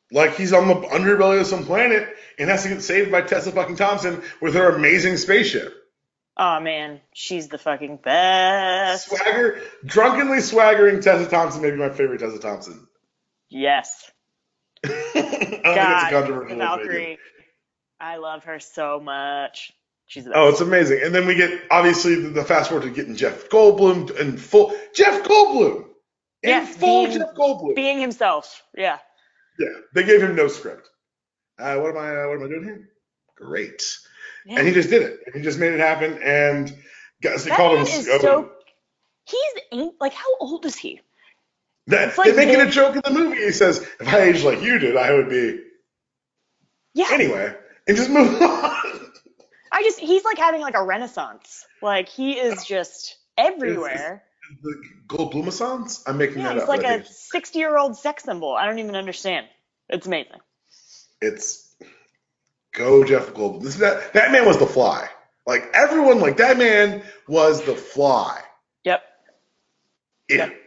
like he's on the underbelly of some planet and has to get saved by Tessa fucking Thompson with her amazing spaceship. Oh man, she's the fucking best. Swagger, drunkenly swaggering Tessa Thompson, maybe my favorite Tessa Thompson. Yes. I don't think it's a God, controversial Valkyrie. opinion. I love her so much. She's the Oh, best. it's amazing. And then we get, obviously, the, the fast forward to getting Jeff Goldblum in full. Jeff Goldblum! In Yeah, full being, Jeff Goldblum. being himself. Yeah. Yeah, they gave him no script. Uh, what am I? Uh, what am I doing here? Great. Yeah. And he just did it. He just made it happen. And guys, they That called man him. is uh, so. He's ain't like how old is he? that, It's like they make it they- a joke in the movie. He says, "If I aged like you did, I would be." Yeah. Anyway, and just move on. I just he's like having like a renaissance. Like he is just everywhere. The Goldblumissance? I'm making Yeah, that he's up. like but I a think sixty-year-old sex symbol. I don't even understand. It's amazing. It's go Jeff Goldblum. This, that, that man was the Fly. Like everyone, like that man was the Fly. Yep. Yeah. Yep.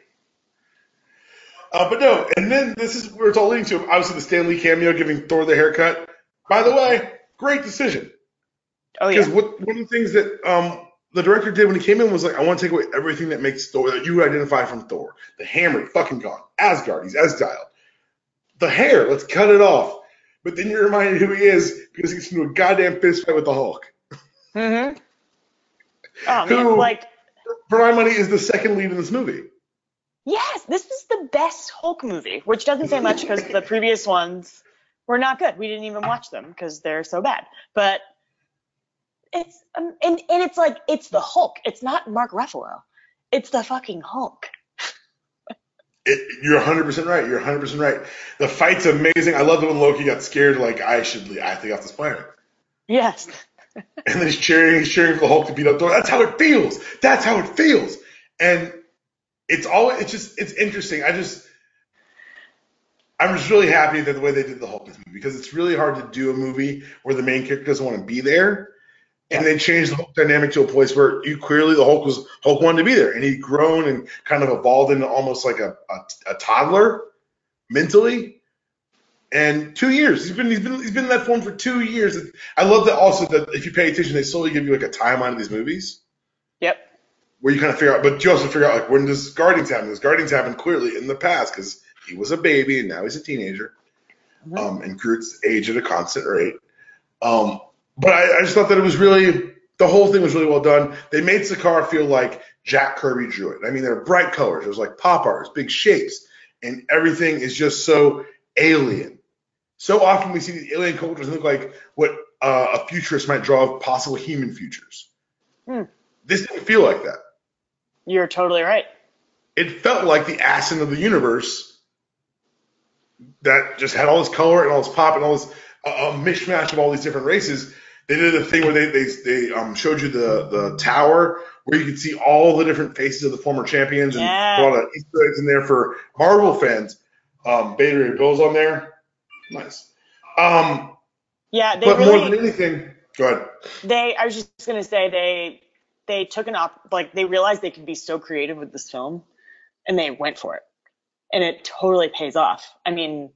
Uh, but no, and then this is where it's all leading to. Obviously, the Stan Lee cameo giving Thor the haircut. By the way, great decision. Oh yeah. Because what one of the things that um, the director did when he came in was like, I want to take away everything that makes Thor that you identify from Thor. The hammer, fucking gone. Asgard, he's Asgard. The hair, let's cut it off. But then you're reminded who he is because he gets into a goddamn fist fight with the Hulk. Mm-hmm. Oh man, Who, like for my money, is the second lead in this movie. yes, this is the best Hulk movie, which doesn't say much because the previous ones were not good. We didn't even watch them because they're so bad. But it's um, and and it's like it's the Hulk. It's not Mark Ruffalo. It's the fucking Hulk. It, you're one hundred percent right. You're one hundred percent right. The fight's amazing. I love it when Loki got scared, like, I should leave. I have to get off this planet. Yes. And then he's cheering, he's cheering for the Hulk to beat up Thor. That's how it feels. That's how it feels. And it's all, it's just, it's interesting. I just, I'm just really happy that the way they did the Hulk in this movie, because it's really hard to do a movie where the main character doesn't want to be there. And they changed the Hulk dynamic to a place where you clearly, the Hulk was, Hulk wanted to be there. And he'd grown and kind of evolved into almost like a, a, a toddler mentally. And two years, he's been, he's been, he's been in that form for two years. I love that also that if you pay attention, they slowly give you like a timeline of these movies. Yep. Where you kind of figure out, but you also figure out like when does Guardians happen? Because Guardians happened clearly in the past because he was a baby and now he's a teenager. Mm-hmm. Um, and Groot's age at a constant rate. Um, but I, I just thought that it was really, the whole thing was really well done. They made Sakaar feel like Jack Kirby drew it. I mean, they're bright colors. There's like pop art, big shapes, and everything is just so alien. So often we see these alien cultures look like what uh, a futurist might draw of possible human futures. Hmm. This didn't feel like that. You're totally right. It felt like the Ascent of the universe that just had all this color and all this pop and all this uh, a mishmash of all these different races. They did a thing where they they, they um, showed you the, the tower where you could see all the different faces of the former champions and Yeah. a lot of Easter eggs in there for Marvel fans. Um, Beta Ray Bill's on there. Nice. Um, Yeah, they but really, more than anything, go ahead. They, I was just gonna say they, they took an op, like they realized they could be so creative with this film, and they went for it, and it totally pays off. I mean,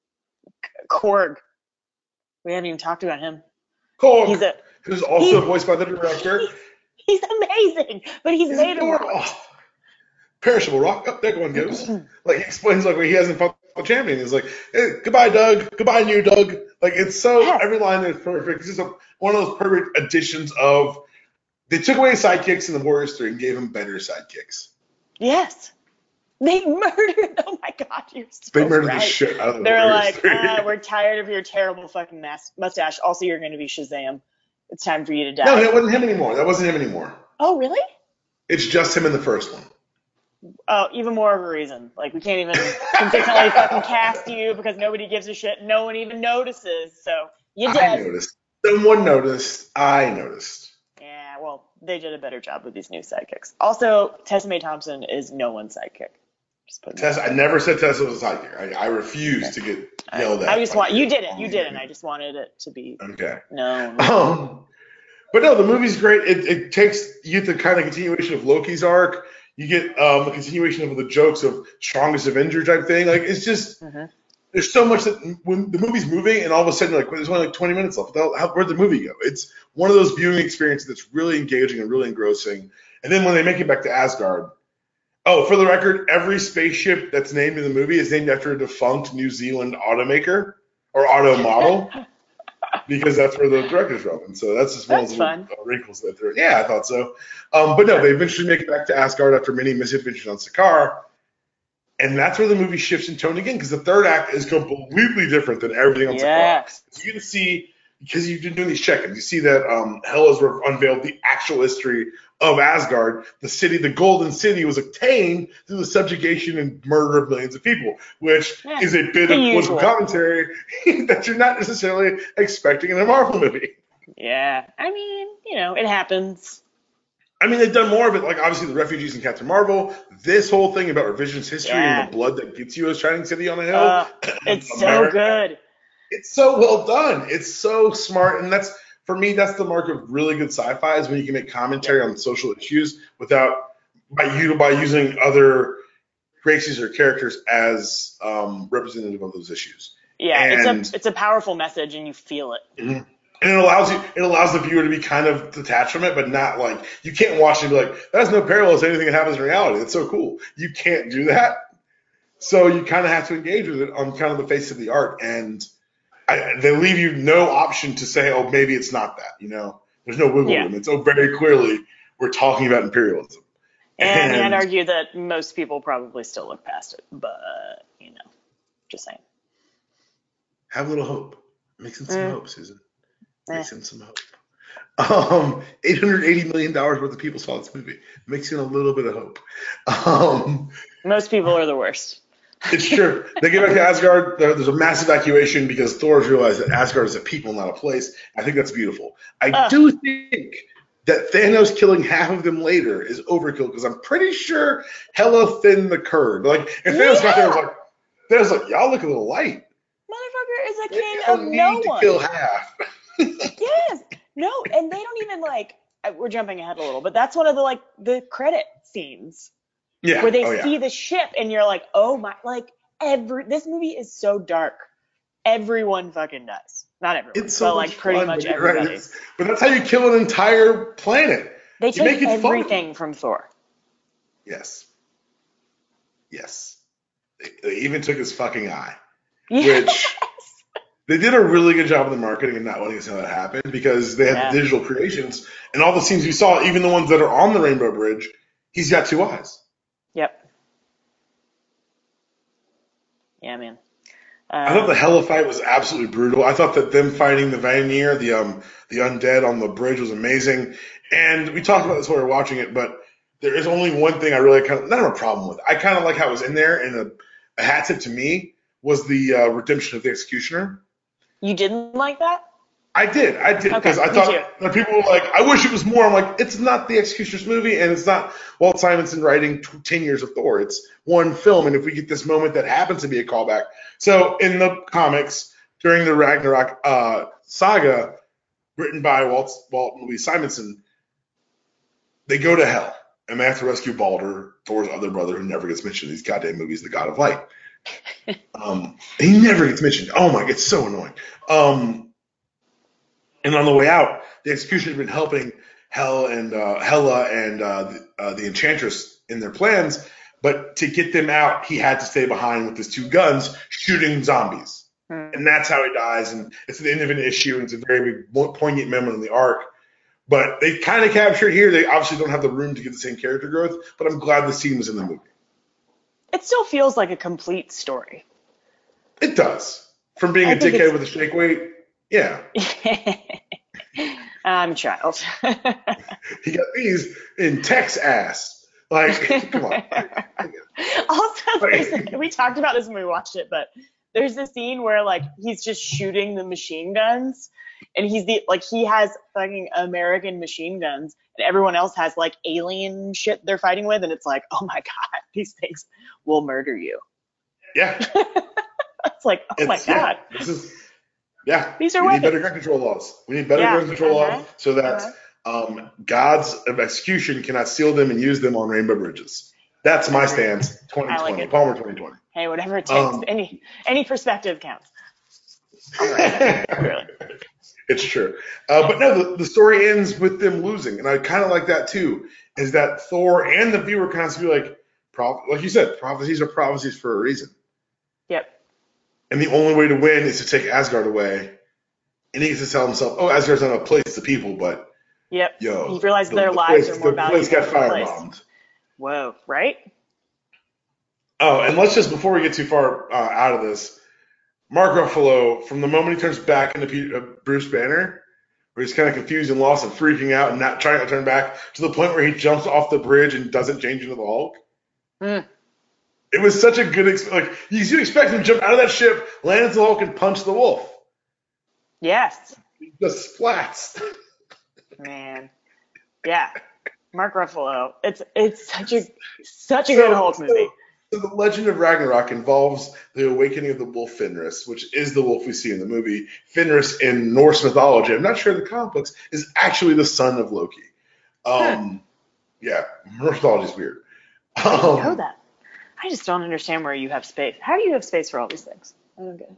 Korg, we haven't even talked about him. Korg, He's a, who's also he, voiced by the director. He's amazing, but he's, he's made it work. Oh, perishable rock. Up oh, there one goes. Like he explains, like when he hasn't fought the champion, he's like, hey, "Goodbye, Doug. Goodbye, new Doug." Like it's so Yes. every line there is perfect. It's just a, one of those perfect additions of. They took away sidekicks in the Warriors three and gave him better sidekicks. Yes. They murdered. Oh my God, you're so They murdered right. the shit out of the They're Warriors like, three. uh, we're tired of your terrible fucking mas- mustache. Also, you're going to be Shazam. It's time for you to die. No, that wasn't him anymore. That wasn't him anymore. Oh, really? It's just him in the first one. Oh, even more of a reason. Like, we can't even consistently fucking cast you because nobody gives a shit. No one even notices. So, you did. I noticed. Someone noticed. I noticed. Yeah, well, they did a better job with these new sidekicks. Also, Tessa Mae Thompson is no one's sidekick. Just putting that Tessa, I never said Tessa was a sidekick. I, I refuse to get yelled at. I just by want you you. did it. You did it. I just wanted it to be Okay. known. Um, but no, the movie's great. It, it takes you get the kind of continuation of Loki's arc. You get um, the continuation of the jokes of strongest Avenger type thing. Like it's just Mm-hmm. there's so much that when the movie's moving and all of a sudden like there's only like twenty minutes left. How, where'd the movie go? It's one of those viewing experiences that's really engaging and really engrossing. And then when they make it back to Asgard, oh, for the record, every spaceship that's named in the movie is named after a defunct New Zealand automaker or auto model because that's where the director's from. And so that's just one That's of the fun. little, uh, wrinkles that they're. Yeah, I thought so. Um, but no, they eventually make it back to Asgard after many misadventures on Sakaar. And that's where the movie shifts in tone again, because the third act is completely different than everything on Sakaar. Yes. So you can see, because you've been doing these check-ins, you see that um, Hela's unveiled the actual history of Asgard. The city, the Golden City, was obtained through the subjugation and murder of millions of people, which Yeah, is a bit the of political usual. commentary that you're not necessarily expecting in a Marvel movie. Yeah. I mean, you know, it happens. I mean, they've done more of it, like obviously the refugees in Captain Marvel. This whole thing about revisionist history Yeah. and the blood that gets you as Shining City on a hill. Uh, it's so America. good. It's so well done. It's so smart, and that's for me. That's the mark of really good sci-fi is when you can make commentary on social issues without by you by using other races or characters as um, representative of those issues. Yeah, And- it's a it's a powerful message, and you feel it. Mhm. And it allows you, it allows the viewer to be kind of detached from it, but not like you can't watch it and be like, that has no parallels to anything that happens in reality. It's so cool. You can't do that. So you kind of have to engage with it on kind of the face of the art, and I, they leave you no option to say, oh, maybe it's not that. You know, there's no wiggle Yeah. room. It's oh, very clearly we're talking about imperialism. And, And- I'd argue that most people probably still look past it, but you know, just saying. Have a little hope. Mix in some Mm. hope, Susan. Eh. Mix in some hope. Um, eight hundred eighty million dollars worth of people saw this movie. Mix in a little bit of hope. Um, Most people are the worst. it's true. They get back to Asgard. there- There's a mass evacuation because Thor's realized that Asgard is a people, not a place. I think that's beautiful. I Ah. do think that Thanos killing half of them later is overkill because I'm pretty sure Hela thinned the curd. Like, if Thanos got there, it was like, Thanos was like, y'all look a little light. Motherfucker is a Maybe king I don't of need no to one. kill half. Yes. No, and they don't even like. uh, We're jumping ahead a little, but that's one of the like the credit scenes Yeah. where they oh, yeah. see the ship, and you're like, oh my, like every this movie is so dark. Everyone fucking dies. Not everyone, It's so but like much pretty fun, much but you're right, everybody. it's- But that's how you kill an entire planet. They You take make it fun. everything from Thor. Yes. Yes. They, they even took his fucking eye, Yes. which they did a really good job of the marketing and not letting us know that happened because they had Yeah. the digital creations and all the scenes we saw, even the ones that are on the Rainbow Bridge, he's got two eyes. Yep. Yeah, man. Uh, I thought the Hela fight was absolutely brutal. I thought that them fighting the Vanir, the um, the undead on the bridge was amazing. And we talked about this while we were watching it, but there is only one thing I really kind of not have a problem with. I kind of like how it was in there, and a, a hat tip to me was the uh, redemption of the Executioner. you didn't like that? I did, I did, Okay, because I me thought too. when people were like, "I wish it was more." I'm like, "It's not the Executioner's movie, and it's not Walt Simonson writing t- ten years of Thor. It's one film, and if we get this moment that happens to be a callback." So in the comics during the Ragnarok uh, saga, written by Walt Walt and Louise Simonson, they go to hell and they have to rescue Balder, Thor's other brother, who never gets mentioned in these goddamn movies, the God of Light. um, he never gets mentioned. Oh my, it's so annoying. Um, And on the way out, the Executioner had been helping Hel and uh, Hela and uh, the, uh, the Enchantress in their plans, but to get them out, he had to stay behind with his two guns, shooting zombies, Hmm. and that's how he dies. And it's the end of an issue, and it's a very poignant moment in the arc. But they kind of captured here. They obviously don't have the room to get the same character growth, but I'm glad the scene was in the movie. It still feels like a complete story. It does. From being I a think dickhead it's- with a shake weight, yeah. I'm a child. He got these in Texas. Like, come on. Also, there's, we talked about this when we watched it, but there's this scene where like he's just shooting the machine guns, and he's the like he has fucking American machine guns, and everyone else has like alien shit they're fighting with, and it's like, oh my god, these things will murder you. Yeah. It's like, oh my It's- yeah, god. this is, yeah. These are we need better weapons. gun control laws. We need better Yeah, gun control uh-huh, laws so that um, gods of execution cannot steal them and use them on rainbow bridges. That's my Agreed. stance. I like twenty twenty, it. Palmer twenty twenty. Hey, whatever it takes. Um, Any any perspective counts. On the right side, clearly. it's true. Uh, but no, the, the story ends with them losing, and I kind of like that too. Is that Thor and the viewer constantly like, prof- like you said, prophecies are prophecies for a reason, Yep. and the only way to win is to take Asgard away. And he gets to tell himself, "Oh, Asgard's not a place to people, but Yep. yo, He realized the, their the lives place, are more the place valuable got than the place. firebombed." Whoa, right? Oh, and let's just before we get too far uh, out of this, Mark Ruffalo, from the moment he turns back into P- uh, Bruce Banner, where he's kind of confused and lost and freaking out and not trying to turn back, to the point where he jumps off the bridge and doesn't change into the Hulk. Mm. It was such a good, ex- like you, you expect him to jump out of that ship, land as the Hulk, and punch the wolf. Yes. He just splats. Man. Yeah. Mark Ruffalo. It's it's such a such a So- good Hulk movie. So the Legend of Ragnarok involves the awakening of the wolf Fenris, which is the wolf we see in the movie. Fenris in Norse mythology, I'm not sure in the comic books, is actually the son of Loki. Um, yeah, Norse mythology is weird. I didn't know Um, that. I just don't understand where you have space. How do you have space for all these things? I don't get it.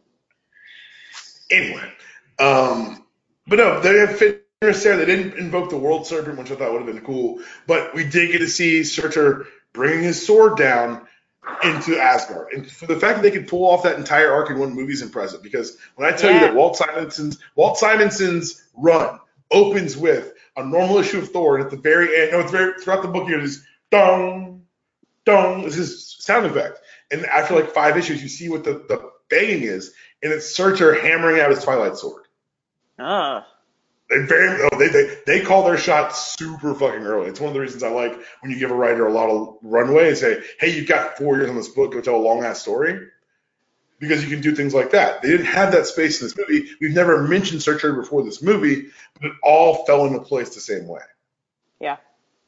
anyway, um, but no, they have Fenris there. They didn't invoke the World Serpent, which I thought would have been cool. But we did get to see Surtur bringing his sword down into Asgard. And for the fact that they could pull off that entire arc in one movie is impressive. Because when I tell you Yeah. that Walt Simonson's Walt Simonson's run opens with a normal issue of Thor, and at the very end, no, it's very throughout the book, it is dong, dong. It's his sound effect. And after like five issues, you see what the, the banging is, and it's Surtur hammering out his Twilight Sword. Oh. They very oh, they, they they call their shot super fucking early. It's one of the reasons I like when you give a writer a lot of runway and say, "Hey, you've got four years on this book. Go tell a long ass story," because you can do things like that. They didn't have that space in this movie. We've never mentioned Surtur before this movie, but it all fell into place the same way. Yeah.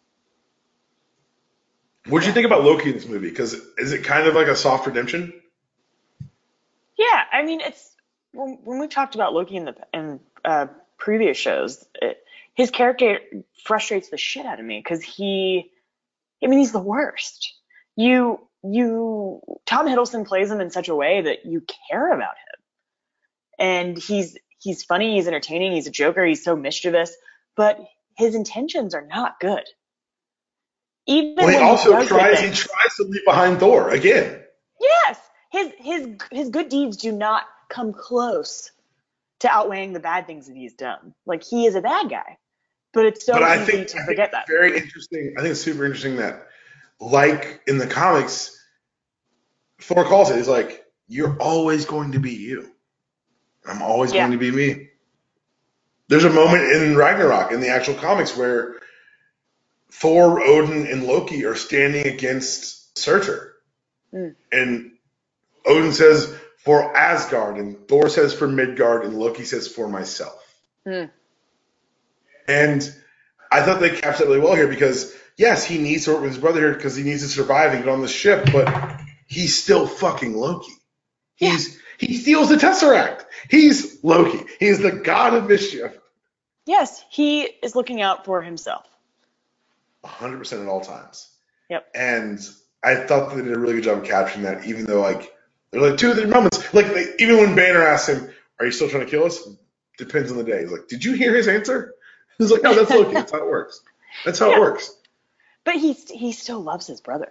What did you think about Loki in this movie? Because is it kind of like a soft redemption? Yeah. I mean, it's when, when we talked about Loki in the in uh, previous shows, it, his character frustrates the shit out of me because he, I mean, he's the worst. You you Tom Hiddleston plays him in such a way that you care about him, and he's he's funny, he's entertaining, he's a joker, he's so mischievous, but his intentions are not good. Even Well, he when also he does good tries. He things. tries to leave behind Thor again. Yes, his his his good deeds do not come close to outweighing the bad things that he's done. Like, he is a bad guy, but it's so But I easy think, to I think forget it's that. very interesting. I think it's super interesting that, like in the comics, Thor calls it. He's like, "You're always going to be you. I'm always Yeah. going to be me." There's a moment in Ragnarok in the actual comics where Thor, Odin, and Loki are standing against Surtur, Mm. and Odin says for Asgard, and Thor says for Midgard, and Loki says for myself. Mm. And I thought they captured it really well here because, yes, he needs to work with his brother here because he needs to survive and get on the ship, but he's still fucking Loki. He's He steals the Tesseract. He's Loki. He's the god of mischief. Yes, he is looking out for himself. one hundred percent at all times. Yep. And I thought they did a really good job of capturing that, even though, like, there are like two or three moments. Like, they, even when Banner asked him, "Are you still trying to kill us?" Depends on the day. He's like, "Did you hear his answer?" He's like, "No, that's Loki. That's how it works. That's how Yeah. it works." But he he still loves his brother.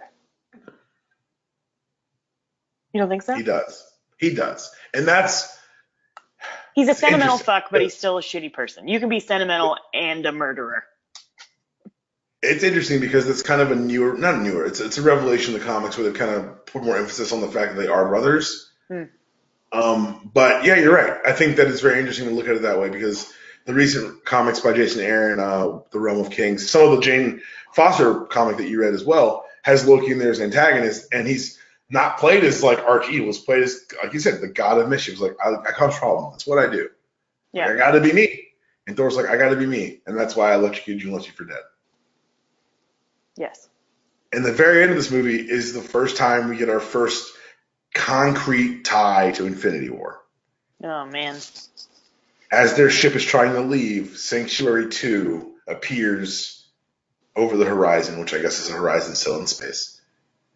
You don't think so? He does. He does. And that's He's a it's sentimental interesting. fuck, but he's still a shitty person. You can be sentimental and a murderer. It's interesting because it's kind of a newer, not newer, it's it's a revelation in the comics where they've kind of put more emphasis on the fact that they are brothers. Hmm. Um, but yeah, you're right. I think that it's very interesting to look at it that way because the recent comics by Jason Aaron, uh, The Realm of Kings, some of the Jane Foster comic that you read as well, has Loki in there as an antagonist, and he's not played as like arch evil. He's played as, like you said, the god of mischief. He's like, I, I cause problems. That's what I do. Yeah. Like, I got to be me. And Thor's like, I got to be me, and that's why I electrocuted you and left you for dead. Yes. And the very end of this movie is the first time we get our first concrete tie to Infinity War. Oh man. As their ship is trying to leave, Sanctuary two appears over the horizon, which I guess is a horizon still in space.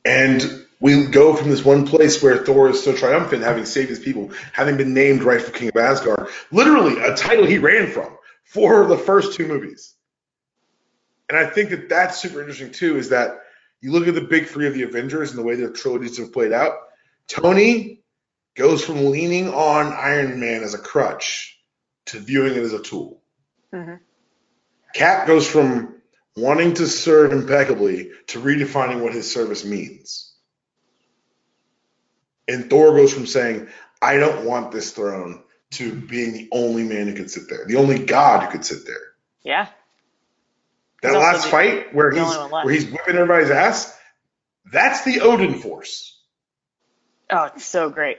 And we go from this one place where Thor is so triumphant, having saved his people, having been named rightful king of Asgard, literally a title he ran from for the first two movies. And I think that that's super interesting too, is that you look at the big three of the Avengers and the way their trilogies have played out. Tony goes from leaning on Iron Man as a crutch to viewing it as a tool. Mm-hmm. Cap goes from wanting to serve impeccably to redefining what his service means. And Thor goes from saying, I don't want this throne, to being the only man who could sit there, the only god who could sit there. Yeah. That He's last the, fight where he's where he's whipping everybody's ass, that's the Odin Force. Oh, it's so great.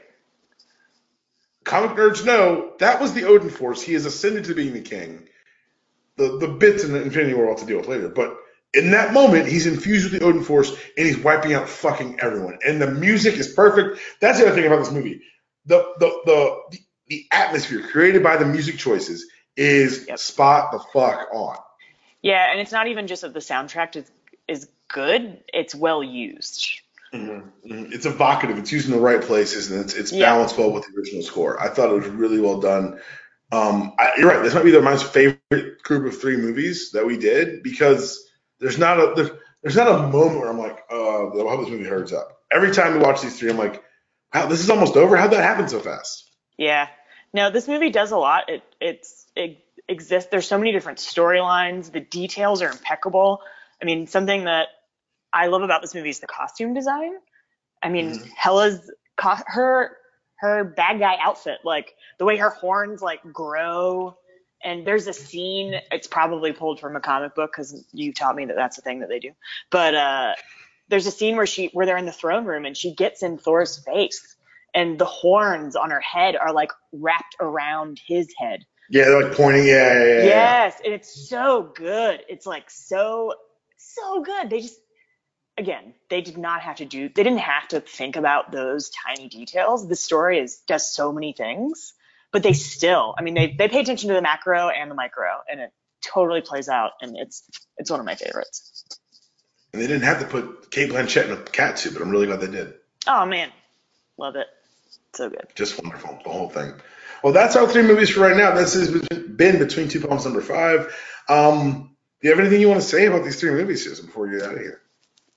Comic nerds know that was the Odin Force. He has ascended to being the king. The the bits in the Infinity War we'll have to deal with later, but in that moment, he's infused with the Odin Force, and he's wiping out fucking everyone. And the music is perfect. That's the other thing about this movie. The the the the, the atmosphere created by the music choices is yep. spot the fuck on. Yeah, and it's not even just that the soundtrack is is good; it's well used. Mm-hmm. Mm-hmm. It's evocative. It's used in the right places, and it's it's yep. balanced well with the original score. I thought it was really well done. Um, I, you're right. This might be the, my favorite group of three movies that we did, because there's not a there's, there's not a moment where I'm like, uh, I hope this movie hurries up. Every time we watch these three, I'm like, wow, this is almost over. How'd that happen so fast? Yeah. No, this movie does a lot. It it's it exists. There's so many different storylines. The details are impeccable. I mean, something that I love about this movie is the costume design. I mean, mm-hmm. Hela's her her bad guy outfit, like the way her horns like grow. And there's a scene, it's probably pulled from a comic book because you taught me that that's the thing that they do. But uh, there's a scene where she where they're in the throne room and she gets in Thor's face, and the horns on her head are like wrapped around his head. Yeah, they're like pointing. Yeah, yeah, yeah. Yes, and it's so good. It's like so, so good. They just, again, they did not have to do, they didn't have to think about those tiny details. The story is does so many things. But they still, I mean, they, they pay attention to the macro and the micro, and it totally plays out, and it's it's one of my favorites. And they didn't have to put Cate Blanchett in a cat suit, but I'm really glad they did. Oh, man. Love it. So good. Just wonderful, the whole thing. Well, that's our three movies for right now. This has been Between Two Palms number five. Um, do you have anything you want to say about these three movies, Susan, before we get out of here?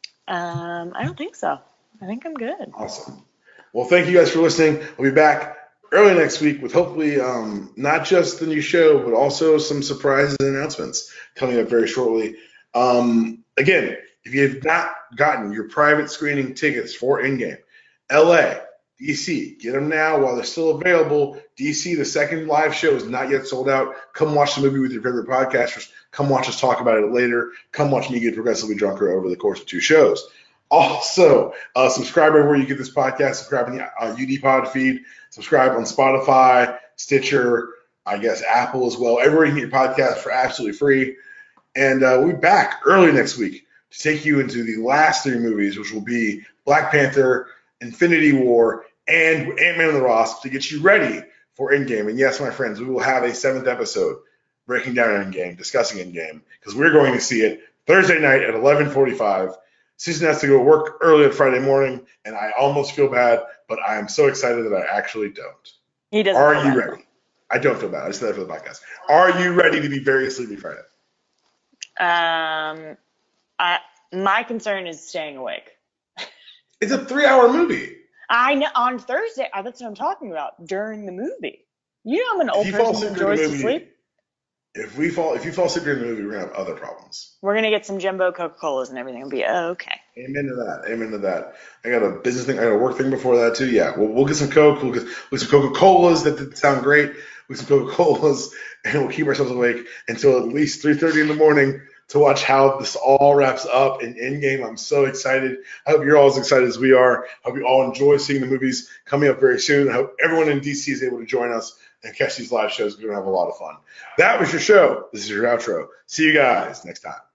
Um, I don't think so. I think I'm good. Awesome. Well, thank you guys for listening. We'll be back early next week with hopefully um, not just the new show, but also some surprises and announcements coming up very shortly. Um, again, if you have not gotten your private screening tickets for Endgame, L A, D C, get them now while they're still available. D C, the second live show is not yet sold out. Come watch the movie with your favorite podcasters. Come watch us talk about it later. Come watch me get progressively drunker over the course of two shows. Also, uh, subscribe everywhere you get this podcast. Subscribe in the uh, U D Pod feed. Subscribe on Spotify, Stitcher, I guess Apple as well. Everywhere you can get your podcast for absolutely free. And uh, we'll be back early next week to take you into the last three movies, which will be Black Panther, Infinity War, and Ant-Man and the Wasp, to get you ready for Endgame. And yes, my friends, we will have a seventh episode breaking down Endgame, discussing Endgame, because we're going to see it Thursday night at eleven forty-five. Susan has to go work early on Friday morning, and I almost feel bad, but I am so excited that I actually don't. He doesn't. Are you ready? I don't feel bad. I just said that for the podcast. Are you ready to be very sleepy Friday? Um, I, my concern is staying awake. It's a three-hour movie. I know. On Thursday, oh, that's what I'm talking about. During the movie, you know, I'm an old person who enjoys to sleep. If we fall, if you fall asleep during the movie, we're gonna have other problems. We're gonna get some jumbo Coca-Colas and everything will be okay. Amen to that. Amen to that. I got a business thing. I got a work thing before that too. Yeah, we'll, we'll get some Coke. We'll get, we'll get some Coca-Colas. That did sound great. We'll get some Coca-Colas, and we'll keep ourselves awake until at least three thirty in the morning to watch how this all wraps up in Endgame. I'm so excited. I hope you're all as excited as we are. I hope you all enjoy seeing the movies coming up very soon. I hope everyone in D C is able to join us and catch these live shows. We're going to have a lot of fun. That was your show. This is your outro. See you guys next time.